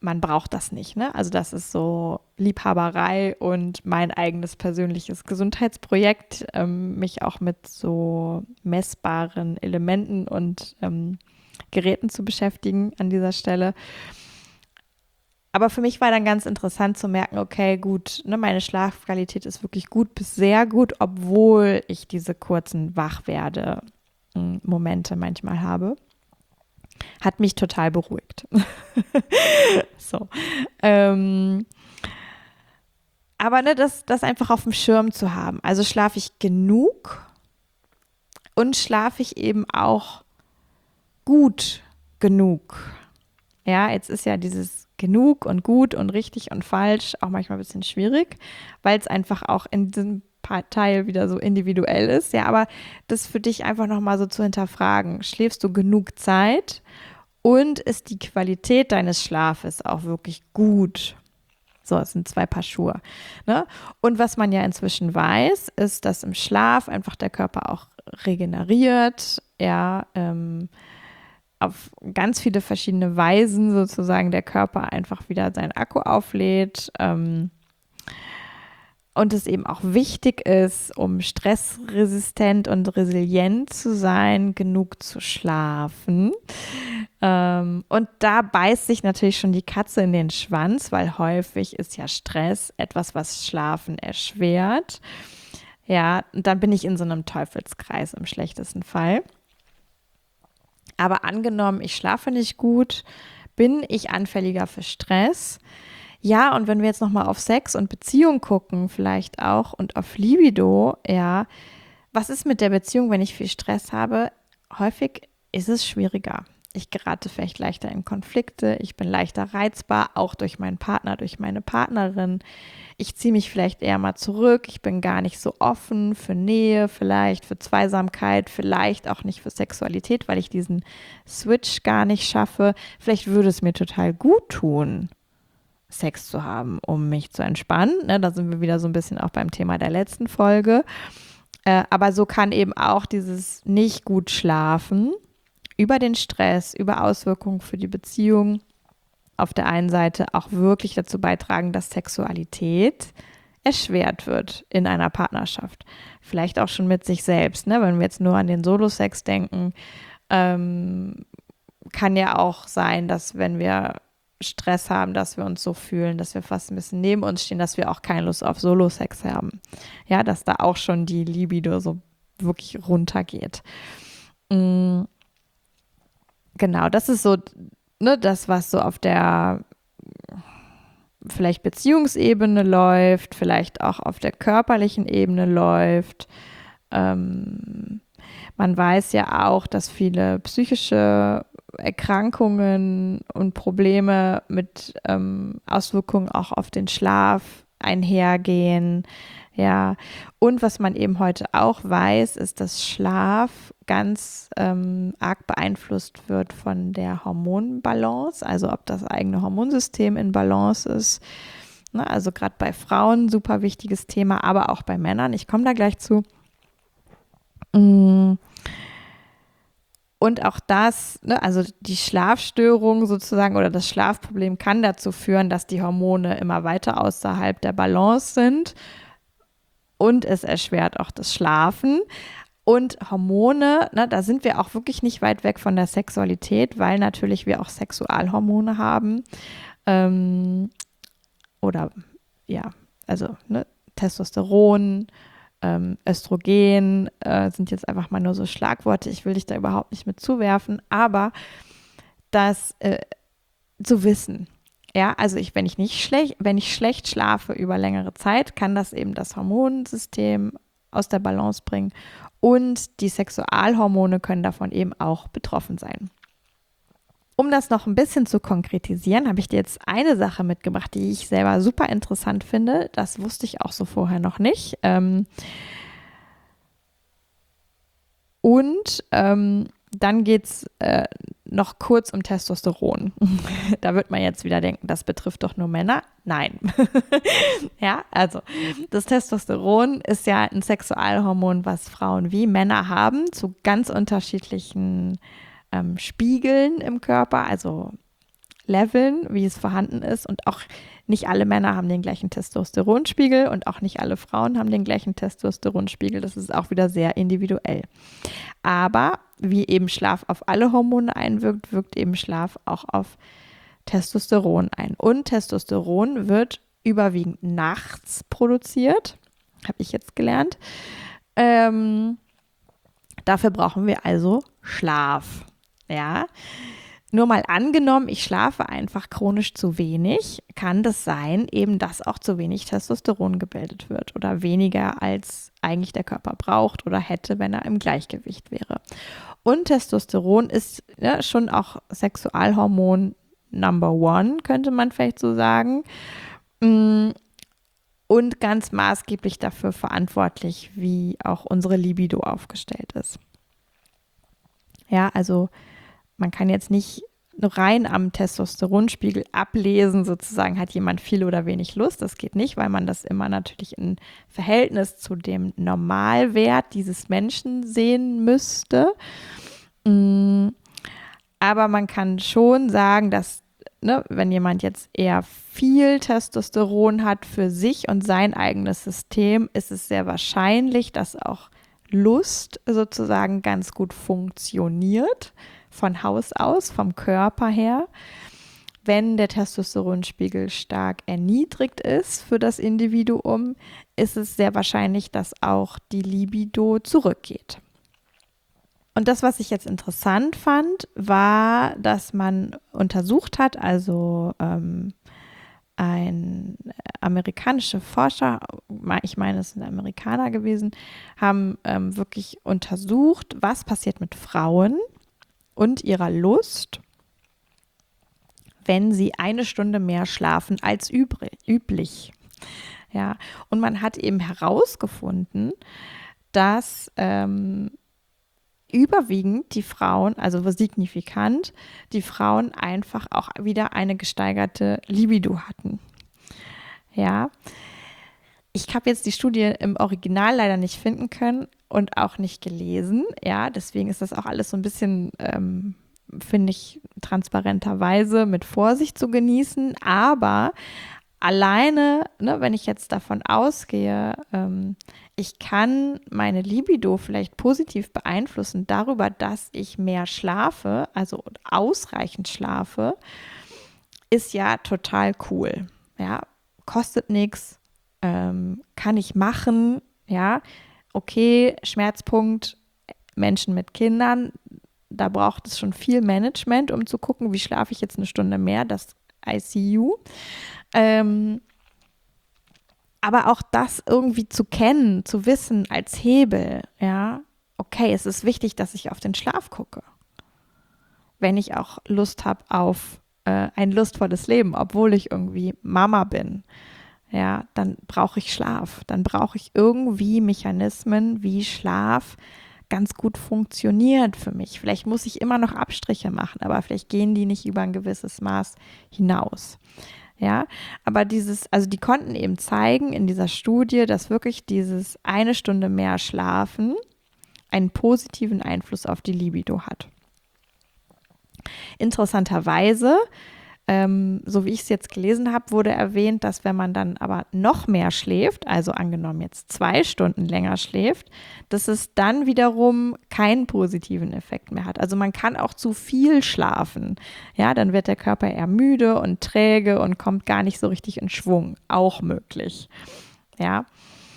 man braucht das nicht, ne? Also das ist so Liebhaberei und mein eigenes persönliches Gesundheitsprojekt, mich auch mit so messbaren Elementen und Geräten zu beschäftigen an dieser Stelle. Aber für mich war dann ganz interessant zu merken, okay, gut, ne, meine Schlafqualität ist wirklich gut bis sehr gut, obwohl ich diese kurzen Wachwerde-Momente manchmal habe. Hat mich total beruhigt. So. Ähm, aber ne, das einfach auf dem Schirm zu haben. Also schlafe ich genug und schlafe ich eben auch gut genug. Ja, jetzt ist ja dieses genug und gut und richtig und falsch auch manchmal ein bisschen schwierig, weil es einfach auch in diesem Teil wieder so individuell ist. Ja, aber das für dich einfach nochmal so zu hinterfragen. Schläfst du genug Zeit und ist die Qualität deines Schlafes auch wirklich gut? So, es sind zwei Paar Schuhe. Ne? Und was man ja inzwischen weiß, ist, dass im Schlaf einfach der Körper auch regeneriert, ja, auf ganz viele verschiedene Weisen sozusagen der Körper einfach wieder seinen Akku auflädt. Und es eben auch wichtig ist, um stressresistent und resilient zu sein, genug zu schlafen. Und da beißt sich natürlich schon die Katze in den Schwanz, weil häufig ist ja Stress etwas, was Schlafen erschwert. Ja, und dann bin ich in so einem Teufelskreis im schlechtesten Fall. Aber angenommen, ich schlafe nicht gut, bin ich anfälliger für Stress. Ja, und wenn wir jetzt nochmal auf Sex und Beziehung gucken, vielleicht auch und auf Libido, ja, was ist mit der Beziehung, wenn ich viel Stress habe? Häufig ist es schwieriger. Ich gerate vielleicht leichter in Konflikte, ich bin leichter reizbar, auch durch meinen Partner, durch meine Partnerin. Ich ziehe mich vielleicht eher mal zurück, ich bin gar nicht so offen für Nähe, vielleicht für Zweisamkeit, vielleicht auch nicht für Sexualität, weil ich diesen Switch gar nicht schaffe. Vielleicht würde es mir total gut tun, Sex zu haben, um mich zu entspannen. Ne, da sind wir wieder so ein bisschen auch beim Thema der letzten Folge. Aber so kann eben auch dieses nicht gut schlafen über den Stress, über Auswirkungen für die Beziehung auf der einen Seite auch wirklich dazu beitragen, dass Sexualität erschwert wird in einer Partnerschaft. Vielleicht auch schon mit sich selbst, ne? Wenn wir jetzt nur an den Solo-Sex denken, kann ja auch sein, dass wenn wir Stress haben, dass wir uns so fühlen, dass wir fast ein bisschen neben uns stehen, dass wir auch keine Lust auf Solo-Sex haben. Ja, dass da auch schon die Libido so wirklich runtergeht. Genau, das ist so, ne, das, was so auf der vielleicht Beziehungsebene läuft, vielleicht auch auf der körperlichen Ebene läuft. Man weiß ja auch, dass viele psychische Erkrankungen und Probleme mit Auswirkungen auch auf den Schlaf einhergehen. Ja, und was man eben heute auch weiß, ist, dass Schlaf ganz arg beeinflusst wird von der Hormonbalance, also ob das eigene Hormonsystem in Balance ist. Ne, also gerade bei Frauen super wichtiges Thema, aber auch bei Männern. Ich komme da gleich zu. Und auch das, ne, also die Schlafstörung sozusagen oder das Schlafproblem kann dazu führen, dass die Hormone immer weiter außerhalb der Balance sind. Und es erschwert auch das Schlafen. Und Hormone, ne, da sind wir auch wirklich nicht weit weg von der Sexualität, weil natürlich wir auch Sexualhormone haben. Oder ja, also ne, Testosteron, Östrogen sind jetzt einfach mal nur so Schlagworte. Ich will dich da überhaupt nicht mit zuwerfen, aber das zu wissen. Ja, also wenn ich schlecht schlafe über längere Zeit, kann das eben das Hormonsystem aus der Balance bringen und die Sexualhormone können davon eben auch betroffen sein. Um das noch ein bisschen zu konkretisieren, habe ich dir jetzt eine Sache mitgebracht, die ich selber super interessant finde. Das wusste ich auch so vorher noch nicht. Dann geht es noch kurz um Testosteron. Da wird man jetzt wieder denken, das betrifft doch nur Männer. Nein. Ja, also das Testosteron ist ja ein Sexualhormon, was Frauen wie Männer haben, zu ganz unterschiedlichen Spiegeln im Körper. Also Leveln, wie es vorhanden ist. Und auch nicht alle Männer haben den gleichen Testosteronspiegel und auch nicht alle Frauen haben den gleichen Testosteronspiegel. Das ist auch wieder sehr individuell. Aber wie eben Schlaf auf alle Hormone einwirkt, wirkt eben Schlaf auch auf Testosteron ein. Und Testosteron wird überwiegend nachts produziert, habe ich jetzt gelernt. Dafür brauchen wir also Schlaf. Ja, nur mal angenommen, ich schlafe einfach chronisch zu wenig, kann das sein, eben dass auch zu wenig Testosteron gebildet wird oder weniger als eigentlich der Körper braucht oder hätte, wenn er im Gleichgewicht wäre. Und Testosteron ist ja schon auch Sexualhormon Number One, könnte man vielleicht so sagen. Und ganz maßgeblich dafür verantwortlich, wie auch unsere Libido aufgestellt ist. Ja, also man kann jetzt nicht rein am Testosteronspiegel ablesen, sozusagen, hat jemand viel oder wenig Lust. Das geht nicht, weil man das immer natürlich in Verhältnis zu dem Normalwert dieses Menschen sehen müsste. Aber man kann schon sagen, dass, ne, wenn jemand jetzt eher viel Testosteron hat für sich und sein eigenes System, ist es sehr wahrscheinlich, dass auch Lust sozusagen ganz gut funktioniert von Haus aus, vom Körper her. Wenn der Testosteronspiegel stark erniedrigt ist für das Individuum, ist es sehr wahrscheinlich, dass auch die Libido zurückgeht. Und das, was ich jetzt interessant fand, war, dass man untersucht hat, also ein amerikanische Forscher, ich meine, es sind Amerikaner gewesen, haben wirklich untersucht, was passiert mit Frauen und ihrer Lust, wenn sie 1 Stunde mehr schlafen als üblich. Ja, und man hat eben herausgefunden, dass überwiegend die Frauen, also signifikant, die Frauen einfach auch wieder eine gesteigerte Libido hatten. Ja, ich habe jetzt die Studie im Original leider nicht finden können und auch nicht gelesen. Ja, deswegen ist das auch alles so ein bisschen, finde ich, transparenterweise mit Vorsicht zu genießen. Aber alleine, ne, wenn ich jetzt davon ausgehe, ich kann meine Libido vielleicht positiv beeinflussen darüber, dass ich mehr schlafe, also ausreichend schlafe, ist ja total cool. Ja, kostet nichts, kann ich machen. Ja, okay, Schmerzpunkt Menschen mit Kindern, da braucht es schon viel Management, um zu gucken, wie schlafe ich jetzt 1 Stunde mehr, das ICU. Aber auch das irgendwie zu kennen, zu wissen als Hebel, ja, okay, es ist wichtig, dass ich auf den Schlaf gucke. Wenn ich auch Lust habe auf ein lustvolles Leben, obwohl ich irgendwie Mama bin, ja, dann brauche ich Schlaf. Dann brauche ich irgendwie Mechanismen, wie Schlaf ganz gut funktioniert für mich. Vielleicht muss ich immer noch Abstriche machen, aber vielleicht gehen die nicht über ein gewisses Maß hinaus. Ja, aber also die konnten eben zeigen in dieser Studie, dass wirklich dieses 1 Stunde mehr Schlafen einen positiven Einfluss auf die Libido hat. Interessanterweise, so wie ich es jetzt gelesen habe, wurde erwähnt, dass wenn man dann aber noch mehr schläft, also angenommen jetzt 2 Stunden länger schläft, dass es dann wiederum keinen positiven Effekt mehr hat. Also man kann auch zu viel schlafen. Ja, dann wird der Körper eher müde und träge und kommt gar nicht so richtig in Schwung. Auch möglich. Ja.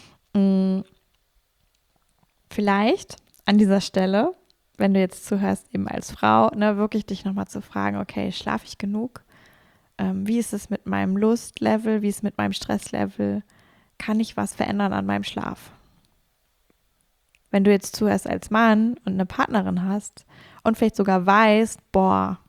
Vielleicht an dieser Stelle, wenn du jetzt zuhörst, eben als Frau, ne, wirklich dich nochmal zu fragen, okay, schlafe ich genug? Wie ist es mit meinem Lustlevel? Wie ist es mit meinem Stresslevel? Kann ich was verändern an meinem Schlaf? Wenn du jetzt zuhörst als Mann und eine Partnerin hast und vielleicht sogar weißt, boah,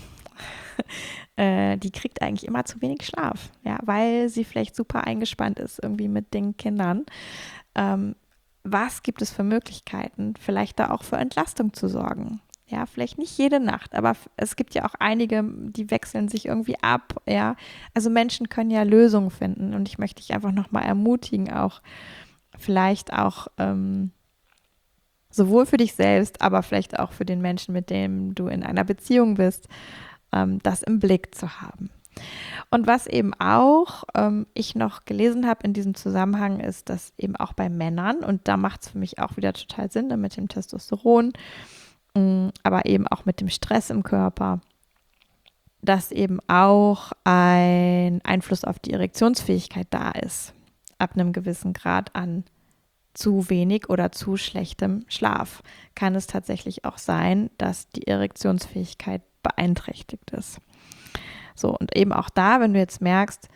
die kriegt eigentlich immer zu wenig Schlaf, ja, weil sie vielleicht super eingespannt ist irgendwie mit den Kindern. Was gibt es für Möglichkeiten, vielleicht da auch für Entlastung zu sorgen? Ja, vielleicht nicht jede Nacht, aber es gibt ja auch einige, die wechseln sich irgendwie ab, ja. Also Menschen können ja Lösungen finden und ich möchte dich einfach nochmal ermutigen, auch vielleicht auch sowohl für dich selbst, aber vielleicht auch für den Menschen, mit dem du in einer Beziehung bist, das im Blick zu haben. Und was eben auch ich noch gelesen habe in diesem Zusammenhang ist, dass eben auch bei Männern, und da macht es für mich auch wieder total Sinn, ne, mit dem Testosteron, aber eben auch mit dem Stress im Körper, dass eben auch ein Einfluss auf die Erektionsfähigkeit da ist, ab einem gewissen Grad an zu wenig oder zu schlechtem Schlaf kann es tatsächlich auch sein, dass die Erektionsfähigkeit beeinträchtigt ist. So, und eben auch da, wenn du jetzt merkst,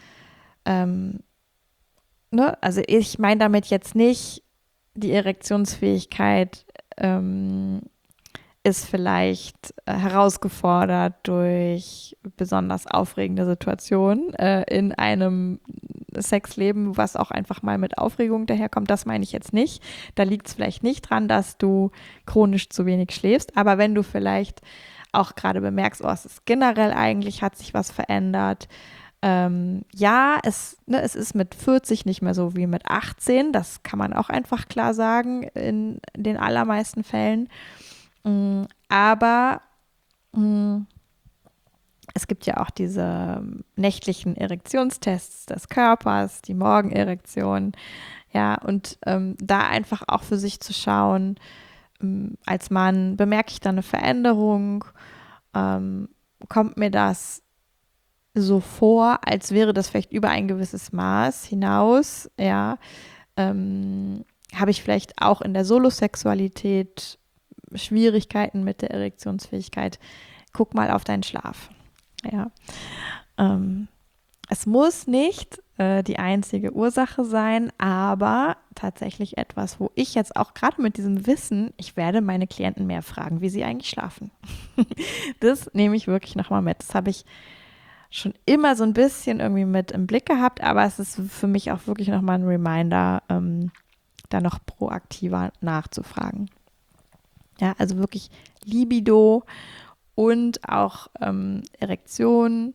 ne, also ich meine damit jetzt nicht, die Erektionsfähigkeit ist vielleicht herausgefordert durch besonders aufregende Situationen in einem Sexleben, was auch einfach mal mit Aufregung daherkommt. Das meine ich jetzt nicht. Da liegt es vielleicht nicht dran, dass du chronisch zu wenig schläfst, aber wenn du vielleicht auch gerade bemerkst, oh, es ist generell eigentlich, hat sich was verändert. Ja, es ist mit 40 nicht mehr so wie mit 18. Das kann man auch einfach klar sagen in den allermeisten Fällen. Aber es gibt ja auch diese nächtlichen Erektionstests des Körpers, die Morgenerektion. Ja, und da einfach auch für sich zu schauen, als Mann, bemerke ich da eine Veränderung? Kommt mir das so vor, als wäre das vielleicht über ein gewisses Maß hinaus? Ja, habe ich vielleicht auch in der Solosexualität Schwierigkeiten mit der Erektionsfähigkeit? Guck mal auf deinen Schlaf. Ja, es muss nicht die einzige Ursache sein, aber tatsächlich etwas, wo ich jetzt auch gerade mit diesem Wissen, ich werde meine Klienten mehr fragen, wie sie eigentlich schlafen. Das nehme ich wirklich nochmal mit. Das habe ich schon immer so ein bisschen irgendwie mit im Blick gehabt, aber es ist für mich auch wirklich nochmal ein Reminder, da noch proaktiver nachzufragen. Ja, also wirklich Libido und auch Erektion.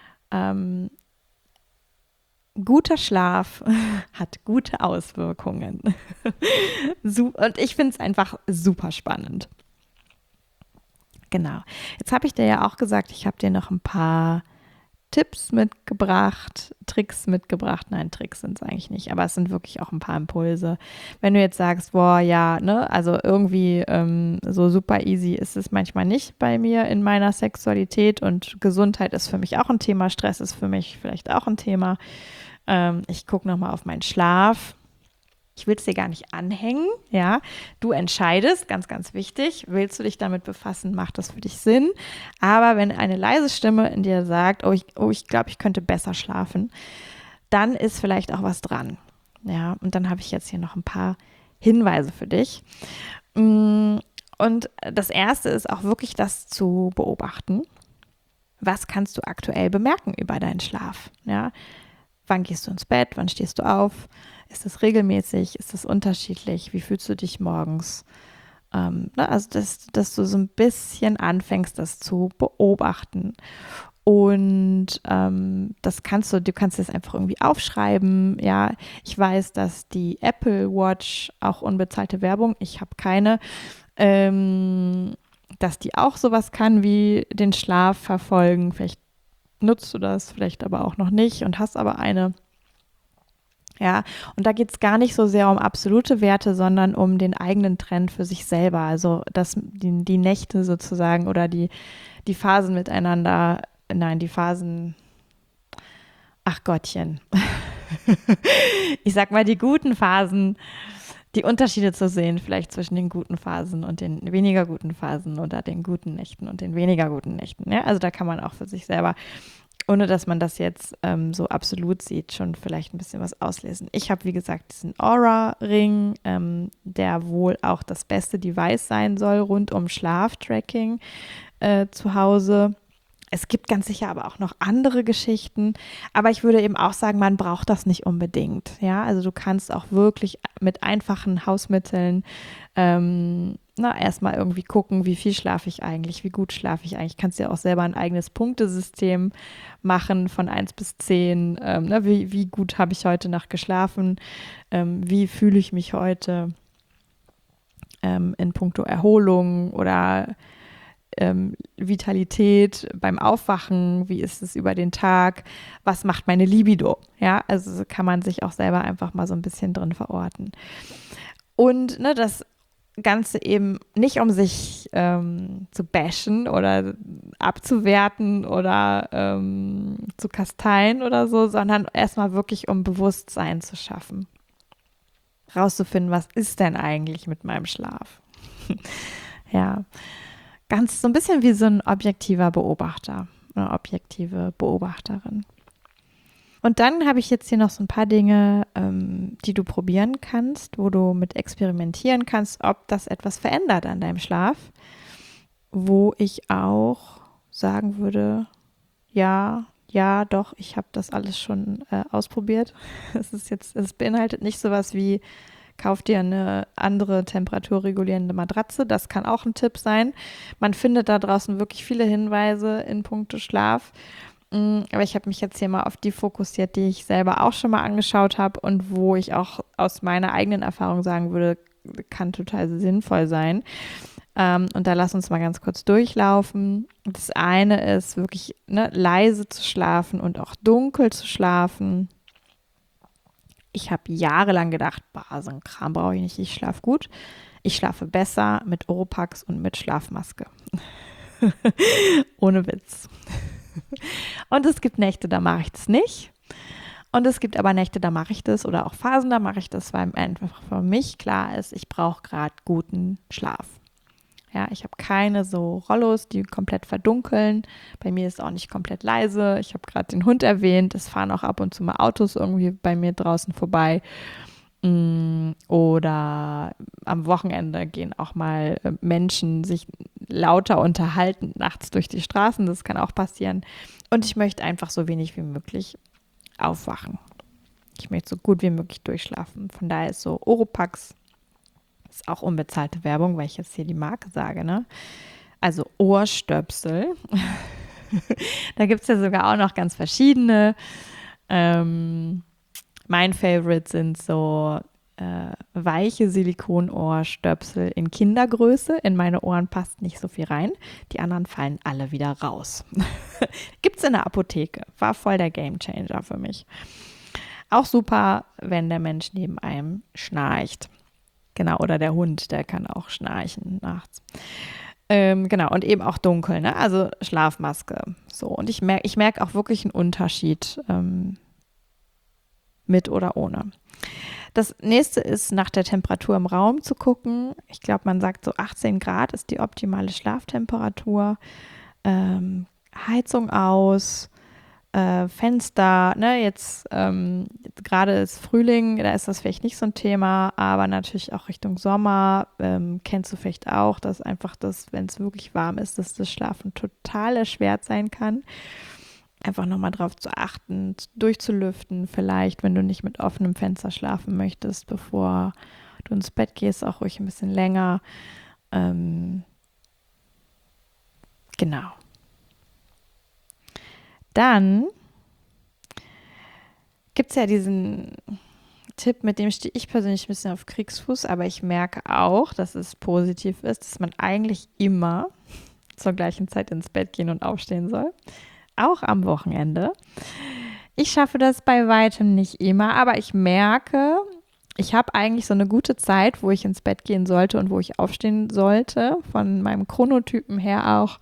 Guter Schlaf hat gute Auswirkungen. Und ich finde es einfach super spannend. Genau. Jetzt habe ich dir ja auch gesagt, ich habe dir noch ein paar Tipps mitgebracht, Tricks mitgebracht. Nein, Tricks sind es eigentlich nicht, aber es sind wirklich auch ein paar Impulse. Wenn du jetzt sagst, boah, ja, ne, also irgendwie so super easy ist es manchmal nicht bei mir in meiner Sexualität und Gesundheit ist für mich auch ein Thema, Stress ist für mich vielleicht auch ein Thema. Ich gucke nochmal auf meinen Schlaf. Ich will es dir gar nicht anhängen, ja. Du entscheidest, ganz, ganz wichtig, willst du dich damit befassen, macht das für dich Sinn. Aber wenn eine leise Stimme in dir sagt, ich glaube, ich könnte besser schlafen, dann ist vielleicht auch was dran. Ja, und dann habe ich jetzt hier noch ein paar Hinweise für dich. Und das erste ist auch wirklich das zu beobachten. Was kannst du aktuell bemerken über deinen Schlaf? Ja, wann gehst du ins Bett? Wann stehst du auf? Ist das regelmäßig? Ist das unterschiedlich? Wie fühlst du dich morgens? Also, dass du so ein bisschen anfängst, das zu beobachten. Und du kannst das einfach irgendwie aufschreiben. Ja, ich weiß, dass die Apple Watch auch unbezahlte Werbung, ich habe keine, dass die auch sowas kann wie den Schlaf verfolgen. Vielleicht nutzt du das, vielleicht aber auch noch nicht und hast aber eine. Ja, und da geht es gar nicht so sehr um absolute Werte, sondern um den eigenen Trend für sich selber. Also die Nächte sozusagen oder die Phasen miteinander, nein, die Phasen, ach Gottchen. Ich sag mal, die guten Phasen, die Unterschiede zu sehen, vielleicht zwischen den guten Phasen und den weniger guten Phasen oder den guten Nächten und den weniger guten Nächten. Ja? Also da kann man auch für sich selber, ohne dass man das jetzt so absolut sieht, schon vielleicht ein bisschen was auslesen. Ich habe, wie gesagt, diesen Oura-Ring, der wohl auch das beste Device sein soll, rund um Schlaftracking zu Hause. Es gibt ganz sicher aber auch noch andere Geschichten, aber ich würde eben auch sagen, man braucht das nicht unbedingt. Ja, also du kannst auch wirklich mit einfachen Hausmitteln erstmal irgendwie gucken, wie viel schlafe ich eigentlich, wie gut schlafe ich eigentlich. Kannst dir auch selber ein eigenes Punktesystem machen von 1 bis 10. Wie gut habe ich heute Nacht geschlafen? Wie fühle ich mich heute in puncto Erholung oder Vitalität beim Aufwachen? Wie ist es über den Tag? Was macht meine Libido? Ja, also kann man sich auch selber einfach mal so ein bisschen drin verorten. Und ne, das Ganze eben nicht, um sich zu bashen oder abzuwerten oder zu kasteien oder so, sondern erstmal wirklich, um Bewusstsein zu schaffen. Rauszufinden, was ist denn eigentlich mit meinem Schlaf? Ja, ganz so ein bisschen wie so ein objektiver Beobachter, eine objektive Beobachterin. Und dann habe ich jetzt hier noch so ein paar Dinge, die du probieren kannst, wo du mit experimentieren kannst, ob das etwas verändert an deinem Schlaf, wo ich auch sagen würde, ja, doch, ich habe das alles schon ausprobiert. Es beinhaltet nicht sowas wie, kauf dir eine andere temperaturregulierende Matratze. Das kann auch ein Tipp sein. Man findet da draußen wirklich viele Hinweise in puncto Schlaf. Aber ich habe mich jetzt hier mal auf die fokussiert, die ich selber auch schon mal angeschaut habe und wo ich auch aus meiner eigenen Erfahrung sagen würde, kann total sinnvoll sein. Und da lass uns mal ganz kurz durchlaufen. Das eine ist wirklich leise zu schlafen und auch dunkel zu schlafen. Ich habe jahrelang gedacht, so ein Kram brauche ich nicht, ich schlafe gut. Ich schlafe besser mit Oropax und mit Schlafmaske. Ohne Witz. Und es gibt Nächte, da mache ich das nicht. Und es gibt aber Nächte, da mache ich das oder auch Phasen, da mache ich das, weil einfach für mich klar ist, ich brauche gerade guten Schlaf. Ja, ich habe keine so Rollos, die komplett verdunkeln. Bei mir ist es auch nicht komplett leise. Ich habe gerade den Hund erwähnt. Es fahren auch ab und zu mal Autos irgendwie bei mir draußen vorbei. Oder am Wochenende gehen auch mal Menschen sich lauter unterhalten nachts durch die Straßen. Das kann auch passieren. Und ich möchte einfach so wenig wie möglich aufwachen. Ich möchte so gut wie möglich durchschlafen. Von daher ist so Oropax, ist auch unbezahlte Werbung, weil ich jetzt hier die Marke sage, ne? Also Ohrstöpsel. Da gibt es ja sogar auch noch ganz verschiedene. Mein Favorite sind so weiche Silikonohrstöpsel in Kindergröße. In meine Ohren passt nicht so viel rein. Die anderen fallen alle wieder raus. Gibt es in der Apotheke. War voll der Gamechanger für mich. Auch super, wenn der Mensch neben einem schnarcht. Genau, oder der Hund, der kann auch schnarchen nachts. Genau, und eben auch dunkel, ne? Also Schlafmaske. So, und ich merk auch wirklich einen Unterschied mit oder ohne. Das nächste ist, nach der Temperatur im Raum zu gucken. Ich glaube, man sagt so 18 Grad ist die optimale Schlaftemperatur. Heizung aus, Fenster, ne, jetzt gerade ist Frühling, da ist das vielleicht nicht so ein Thema, aber natürlich auch Richtung Sommer, kennst du vielleicht auch, dass einfach das, wenn es wirklich warm ist, dass das Schlafen total erschwert sein kann. Einfach nochmal drauf zu achten, durchzulüften vielleicht, wenn du nicht mit offenem Fenster schlafen möchtest, bevor du ins Bett gehst, auch ruhig ein bisschen länger. Genau. Dann gibt es ja diesen Tipp, mit dem stehe ich persönlich ein bisschen auf Kriegsfuß, aber ich merke auch, dass es positiv ist, dass man eigentlich immer zur gleichen Zeit ins Bett gehen und aufstehen soll. Auch am Wochenende. Ich schaffe das bei weitem nicht immer, aber ich merke, ich habe eigentlich so eine gute Zeit, wo ich ins Bett gehen sollte und wo ich aufstehen sollte, von meinem Chronotypen her auch.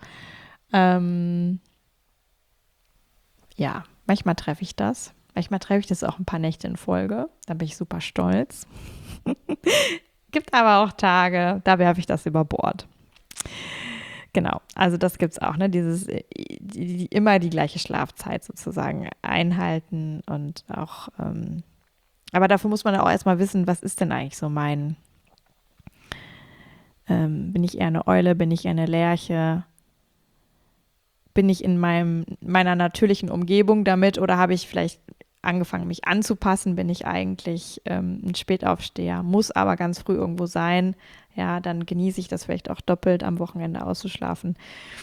Ja, manchmal treffe ich das. Manchmal treffe ich das auch ein paar Nächte in Folge. Da bin ich super stolz. Gibt aber auch Tage, da werfe ich das über Bord. Genau, also das gibt es auch, ne? Immer die gleiche Schlafzeit sozusagen einhalten und auch, aber dafür muss man auch erstmal wissen, was ist denn eigentlich so bin ich eher eine Eule, bin ich eher eine Lerche? Bin ich in meiner natürlichen Umgebung damit oder habe ich vielleicht angefangen, mich anzupassen? Bin ich eigentlich ein Spätaufsteher, muss aber ganz früh irgendwo sein? Ja, dann genieße ich das vielleicht auch doppelt, am Wochenende auszuschlafen.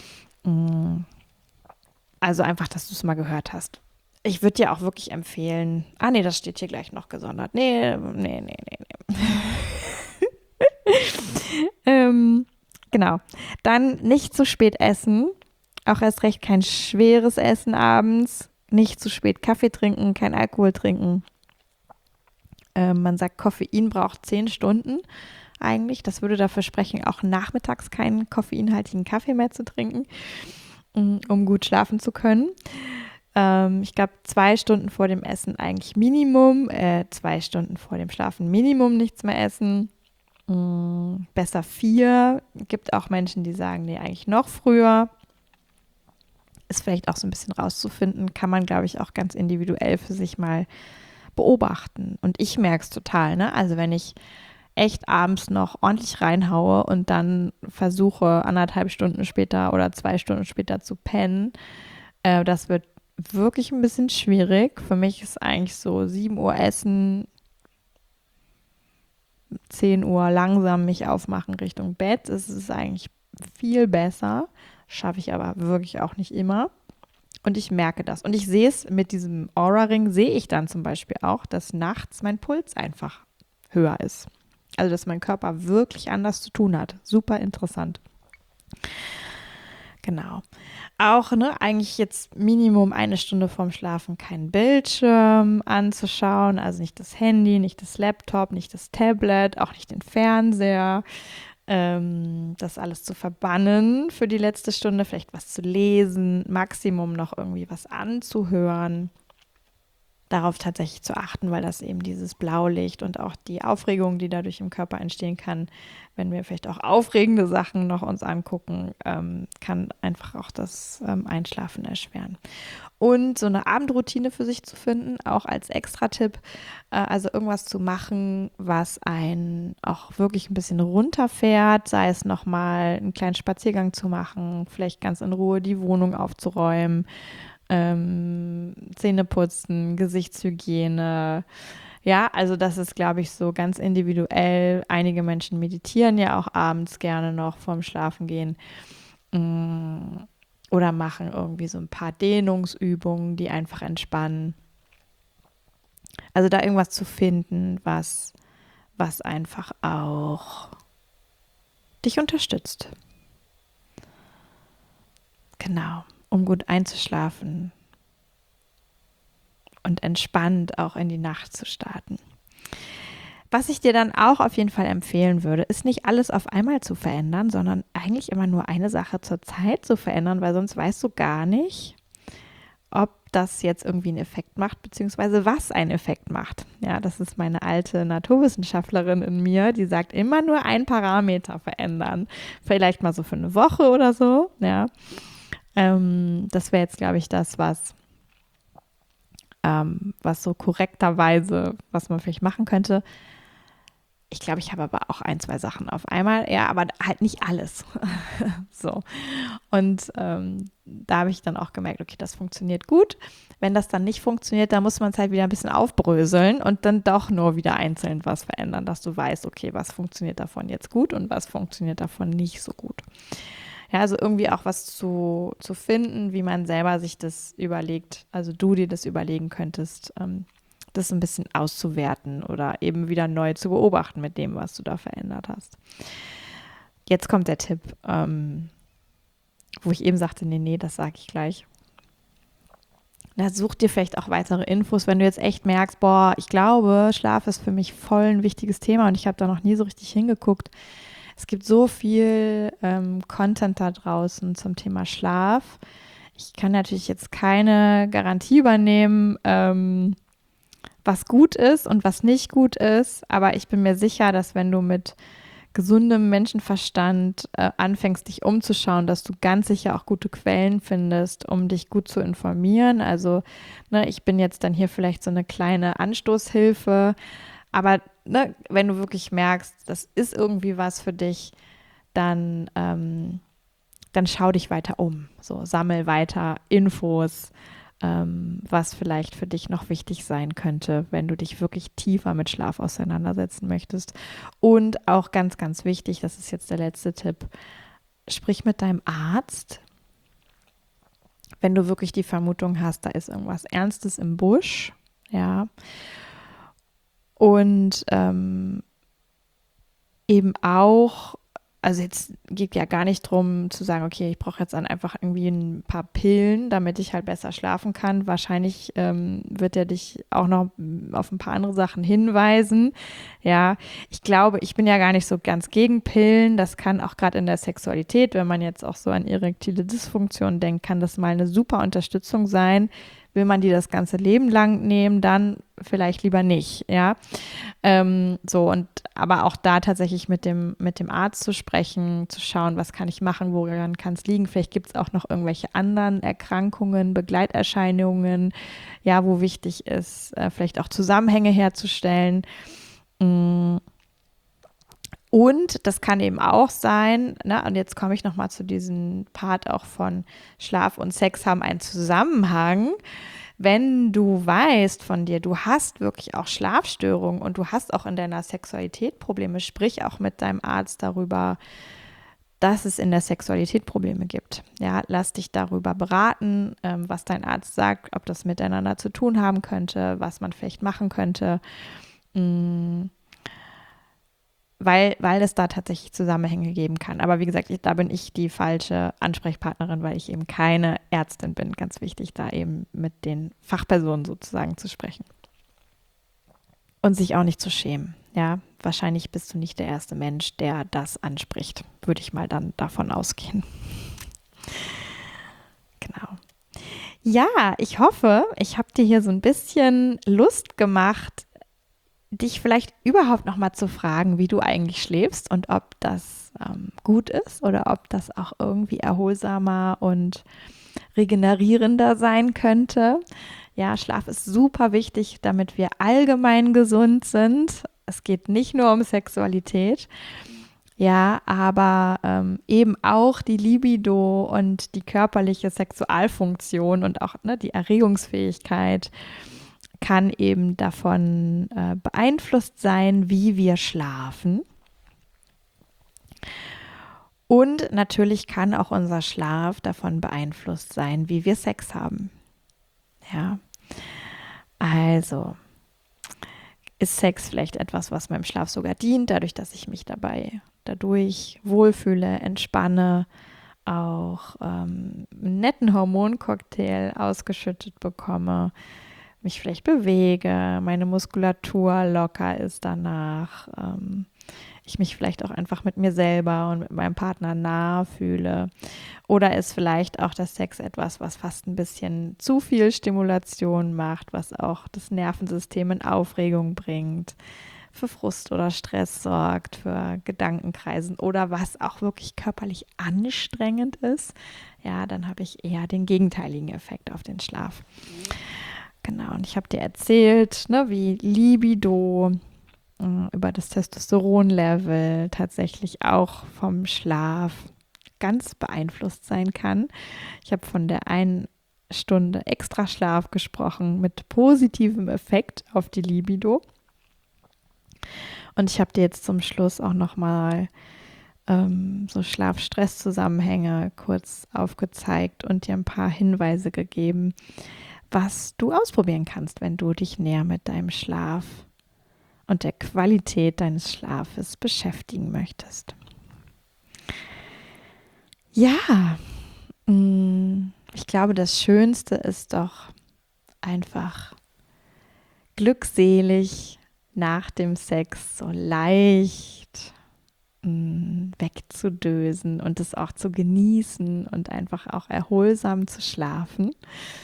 Also einfach, dass du es mal gehört hast. Ich würde dir auch wirklich empfehlen, nee, das steht hier gleich noch gesondert. Nee. Genau, Genau. Dann nicht zu spät essen, auch erst recht kein schweres Essen abends, nicht zu spät Kaffee trinken, kein Alkohol trinken. Man sagt, Koffein braucht 10 Stunden eigentlich. Das würde dafür sprechen, auch nachmittags keinen koffeinhaltigen Kaffee mehr zu trinken, um gut schlafen zu können. Ich glaube, 2 Stunden vor dem Essen eigentlich Minimum, 2 Stunden vor dem Schlafen Minimum nichts mehr essen. Besser 4. Gibt auch Menschen, die sagen, nee, eigentlich noch früher. Ist vielleicht auch so ein bisschen rauszufinden, kann man, glaube ich, auch ganz individuell für sich mal beobachten. Und ich merke es total, ne? Also wenn ich echt abends noch ordentlich reinhaue und dann versuche, 1,5 Stunden später oder 2 Stunden später zu pennen, das wird wirklich ein bisschen schwierig. Für mich ist eigentlich so 7 Uhr essen, 10 Uhr langsam mich aufmachen Richtung Bett. Es ist eigentlich viel besser, schaffe ich aber wirklich auch nicht immer. Und ich merke das. Und ich sehe es mit diesem Aura-Ring, sehe ich dann zum Beispiel auch, dass nachts mein Puls einfach höher ist. Also, dass mein Körper wirklich anders zu tun hat. Super interessant. Genau. Auch, ne, eigentlich jetzt Minimum 1 Stunde vorm Schlafen keinen Bildschirm anzuschauen. Also nicht das Handy, nicht das Laptop, nicht das Tablet, auch nicht den Fernseher. Das alles zu verbannen für die letzte Stunde, vielleicht was zu lesen, Maximum noch irgendwie was anzuhören. Darauf tatsächlich zu achten, weil das eben dieses Blaulicht und auch die Aufregung, die dadurch im Körper entstehen kann, wenn wir vielleicht auch aufregende Sachen noch uns angucken, kann einfach auch das Einschlafen erschweren. Und so eine Abendroutine für sich zu finden, auch als Extra-Tipp, also irgendwas zu machen, was einen auch wirklich ein bisschen runterfährt, sei es nochmal einen kleinen Spaziergang zu machen, vielleicht ganz in Ruhe die Wohnung aufzuräumen, Zähne putzen, Gesichtshygiene. Ja, also das ist, glaube ich, so ganz individuell. Einige Menschen meditieren ja auch abends gerne noch vorm Schlafengehen oder machen irgendwie so ein paar Dehnungsübungen, die einfach entspannen. Also da irgendwas zu finden, was einfach auch dich unterstützt. Genau, um gut einzuschlafen und entspannt auch in die Nacht zu starten. Was ich dir dann auch auf jeden Fall empfehlen würde, ist nicht alles auf einmal zu verändern, sondern eigentlich immer nur eine Sache zur Zeit zu verändern, weil sonst weißt du gar nicht, ob das jetzt irgendwie einen Effekt macht, beziehungsweise was einen Effekt macht. Ja, das ist meine alte Naturwissenschaftlerin in mir, die sagt, immer nur ein Parameter verändern. Vielleicht mal so für eine Woche oder so, ja. Das wäre jetzt, glaube ich, das, was so korrekterweise, was man vielleicht machen könnte. Ich glaube, ich habe aber auch 1, 2 Sachen auf einmal, ja, aber halt nicht alles. So. Und da habe ich dann auch gemerkt, okay, das funktioniert gut. Wenn das dann nicht funktioniert, dann muss man es halt wieder ein bisschen aufbröseln und dann doch nur wieder einzeln was verändern, dass du weißt, okay, was funktioniert davon jetzt gut und was funktioniert davon nicht so gut. Ja, also irgendwie auch was zu finden, wie man selber sich das überlegt, also du dir das überlegen könntest, das ein bisschen auszuwerten oder eben wieder neu zu beobachten mit dem, was du da verändert hast. Jetzt kommt der Tipp, wo ich eben sagte, nee, das sage ich gleich. Na, such dir vielleicht auch weitere Infos, wenn du jetzt echt merkst, boah, ich glaube, Schlaf ist für mich voll ein wichtiges Thema und ich habe da noch nie so richtig hingeguckt. Es gibt so viel Content da draußen zum Thema Schlaf. Ich kann natürlich jetzt keine Garantie übernehmen, was gut ist und was nicht gut ist, aber ich bin mir sicher, dass wenn du mit gesundem Menschenverstand anfängst, dich umzuschauen, dass du ganz sicher auch gute Quellen findest, um dich gut zu informieren. Also, ne, ich bin jetzt dann hier vielleicht so eine kleine Anstoßhilfe, aber ne, wenn du wirklich merkst, das ist irgendwie was für dich, dann schau dich weiter um. So, sammel weiter Infos, was vielleicht für dich noch wichtig sein könnte, wenn du dich wirklich tiefer mit Schlaf auseinandersetzen möchtest. Und auch ganz, ganz wichtig, das ist jetzt der letzte Tipp, sprich mit deinem Arzt, wenn du wirklich die Vermutung hast, da ist irgendwas Ernstes im Busch, ja. Und eben auch also jetzt geht ja gar nicht drum zu sagen, okay, ich brauche jetzt dann einfach irgendwie ein paar Pillen, damit ich halt besser schlafen kann. Wahrscheinlich wird er dich auch noch auf ein paar andere Sachen hinweisen. Ja, ich glaube, ich bin ja gar nicht so ganz gegen Pillen. Das kann auch gerade in der Sexualität, wenn man jetzt auch so an erektile Dysfunktion denkt, kann das mal eine super Unterstützung sein. Will man die das ganze Leben lang nehmen, dann vielleicht lieber nicht, ja. So, und aber auch da tatsächlich mit dem Arzt zu sprechen, zu schauen, was kann ich machen, woran kann es liegen. Vielleicht gibt es auch noch irgendwelche anderen Erkrankungen, Begleiterscheinungen, ja, wo wichtig ist, vielleicht auch Zusammenhänge herzustellen. Mm. Und das kann eben auch sein, ne, und jetzt komme ich nochmal zu diesem Part auch von Schlaf und Sex haben einen Zusammenhang. Wenn du weißt von dir, du hast wirklich auch Schlafstörungen und du hast auch in deiner Sexualität Probleme, sprich auch mit deinem Arzt darüber, dass es in der Sexualität Probleme gibt. Ja, lass dich darüber beraten, was dein Arzt sagt, ob das miteinander zu tun haben könnte, was man vielleicht machen könnte. Weil es da tatsächlich Zusammenhänge geben kann. Aber wie gesagt, da bin ich die falsche Ansprechpartnerin, weil ich eben keine Ärztin bin. Ganz wichtig, da eben mit den Fachpersonen sozusagen zu sprechen. Und sich auch nicht zu schämen. Ja, wahrscheinlich bist du nicht der erste Mensch, der das anspricht. Würde ich mal dann davon ausgehen. Genau. Ja, ich hoffe, ich habe dir hier so ein bisschen Lust gemacht, dich vielleicht überhaupt noch mal zu fragen, wie du eigentlich schläfst und ob das gut ist oder ob das auch irgendwie erholsamer und regenerierender sein könnte. Ja, Schlaf ist super wichtig, damit wir allgemein gesund sind. Es geht nicht nur um Sexualität, ja, aber eben auch die Libido und die körperliche Sexualfunktion und auch die Erregungsfähigkeit kann eben davon beeinflusst sein, wie wir schlafen. Und natürlich kann auch unser Schlaf davon beeinflusst sein, wie wir Sex haben. Ja, also ist Sex vielleicht etwas, was meinem Schlaf sogar dient, dadurch, dass ich mich dadurch wohlfühle, entspanne, auch einen netten Hormoncocktail ausgeschüttet bekomme, mich vielleicht bewege, meine Muskulatur locker ist danach, ich mich vielleicht auch einfach mit mir selber und mit meinem Partner nah fühle. Oder ist vielleicht auch der Sex etwas, was fast ein bisschen zu viel Stimulation macht, was auch das Nervensystem in Aufregung bringt, für Frust oder Stress sorgt, für Gedankenkreisen oder was auch wirklich körperlich anstrengend ist, ja, dann habe ich eher den gegenteiligen Effekt auf den Schlaf. Genau, und ich habe dir erzählt, wie Libido über das Testosteronlevel tatsächlich auch vom Schlaf ganz beeinflusst sein kann. Ich habe von der 1 Stunde Extraschlaf gesprochen mit positivem Effekt auf die Libido. Und ich habe dir jetzt zum Schluss auch nochmal so Schlaf-Stress-Zusammenhänge kurz aufgezeigt und dir ein paar Hinweise gegeben, was du ausprobieren kannst, wenn du dich näher mit deinem Schlaf und der Qualität deines Schlafes beschäftigen möchtest. Ja, ich glaube, das Schönste ist doch einfach glückselig nach dem Sex so leicht wegzudösen und es auch zu genießen und einfach auch erholsam zu schlafen.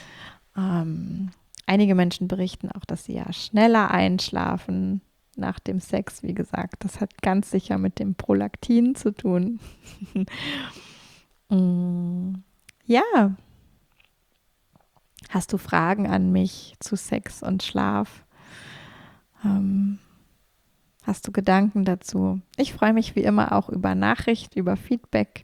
Einige Menschen berichten auch, dass sie ja schneller einschlafen nach dem Sex. Wie gesagt, das hat ganz sicher mit dem Prolaktin zu tun. Ja. Hast du Fragen an mich zu Sex und Schlaf? Hast du Gedanken dazu? Ich freue mich wie immer auch über Nachricht, über Feedback.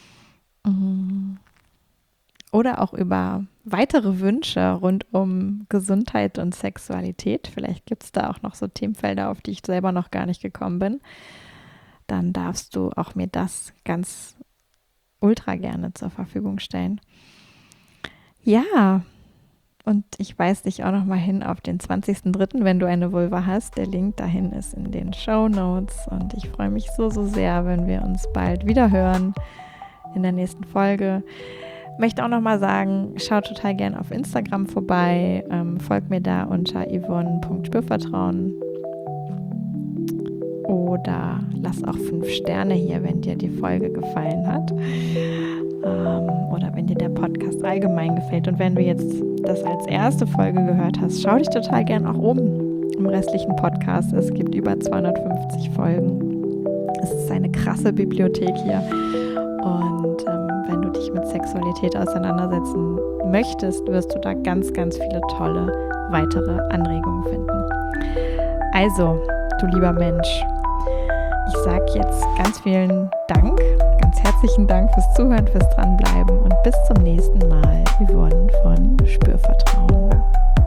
Oder auch über weitere Wünsche rund um Gesundheit und Sexualität. Vielleicht gibt es da auch noch so Themenfelder, auf die ich selber noch gar nicht gekommen bin. Dann darfst du auch mir das ganz ultra gerne zur Verfügung stellen. Ja, und ich weise dich auch nochmal hin auf den 20.03., wenn du eine Vulva hast. Der Link dahin ist in den Shownotes und ich freue mich so sehr, wenn wir uns bald wieder hören in der nächsten Folge. Möchte auch nochmal sagen, schau total gern auf Instagram vorbei, folg mir da unter yvonne.spürvertrauen oder lass auch 5 Sterne hier, wenn dir die Folge gefallen hat oder wenn dir der Podcast allgemein gefällt. Und wenn du jetzt das als erste Folge gehört hast, schau dich total gern auch um im restlichen Podcast. Es gibt über 250 Folgen. Es ist eine krasse Bibliothek hier. Und wenn du dich mit Sexualität auseinandersetzen möchtest, wirst du da ganz, ganz viele tolle weitere Anregungen finden. Also, du lieber Mensch, ich sage jetzt ganz vielen Dank, ganz herzlichen Dank fürs Zuhören, fürs Dranbleiben und bis zum nächsten Mal. Yvonne von Spürvertrauen.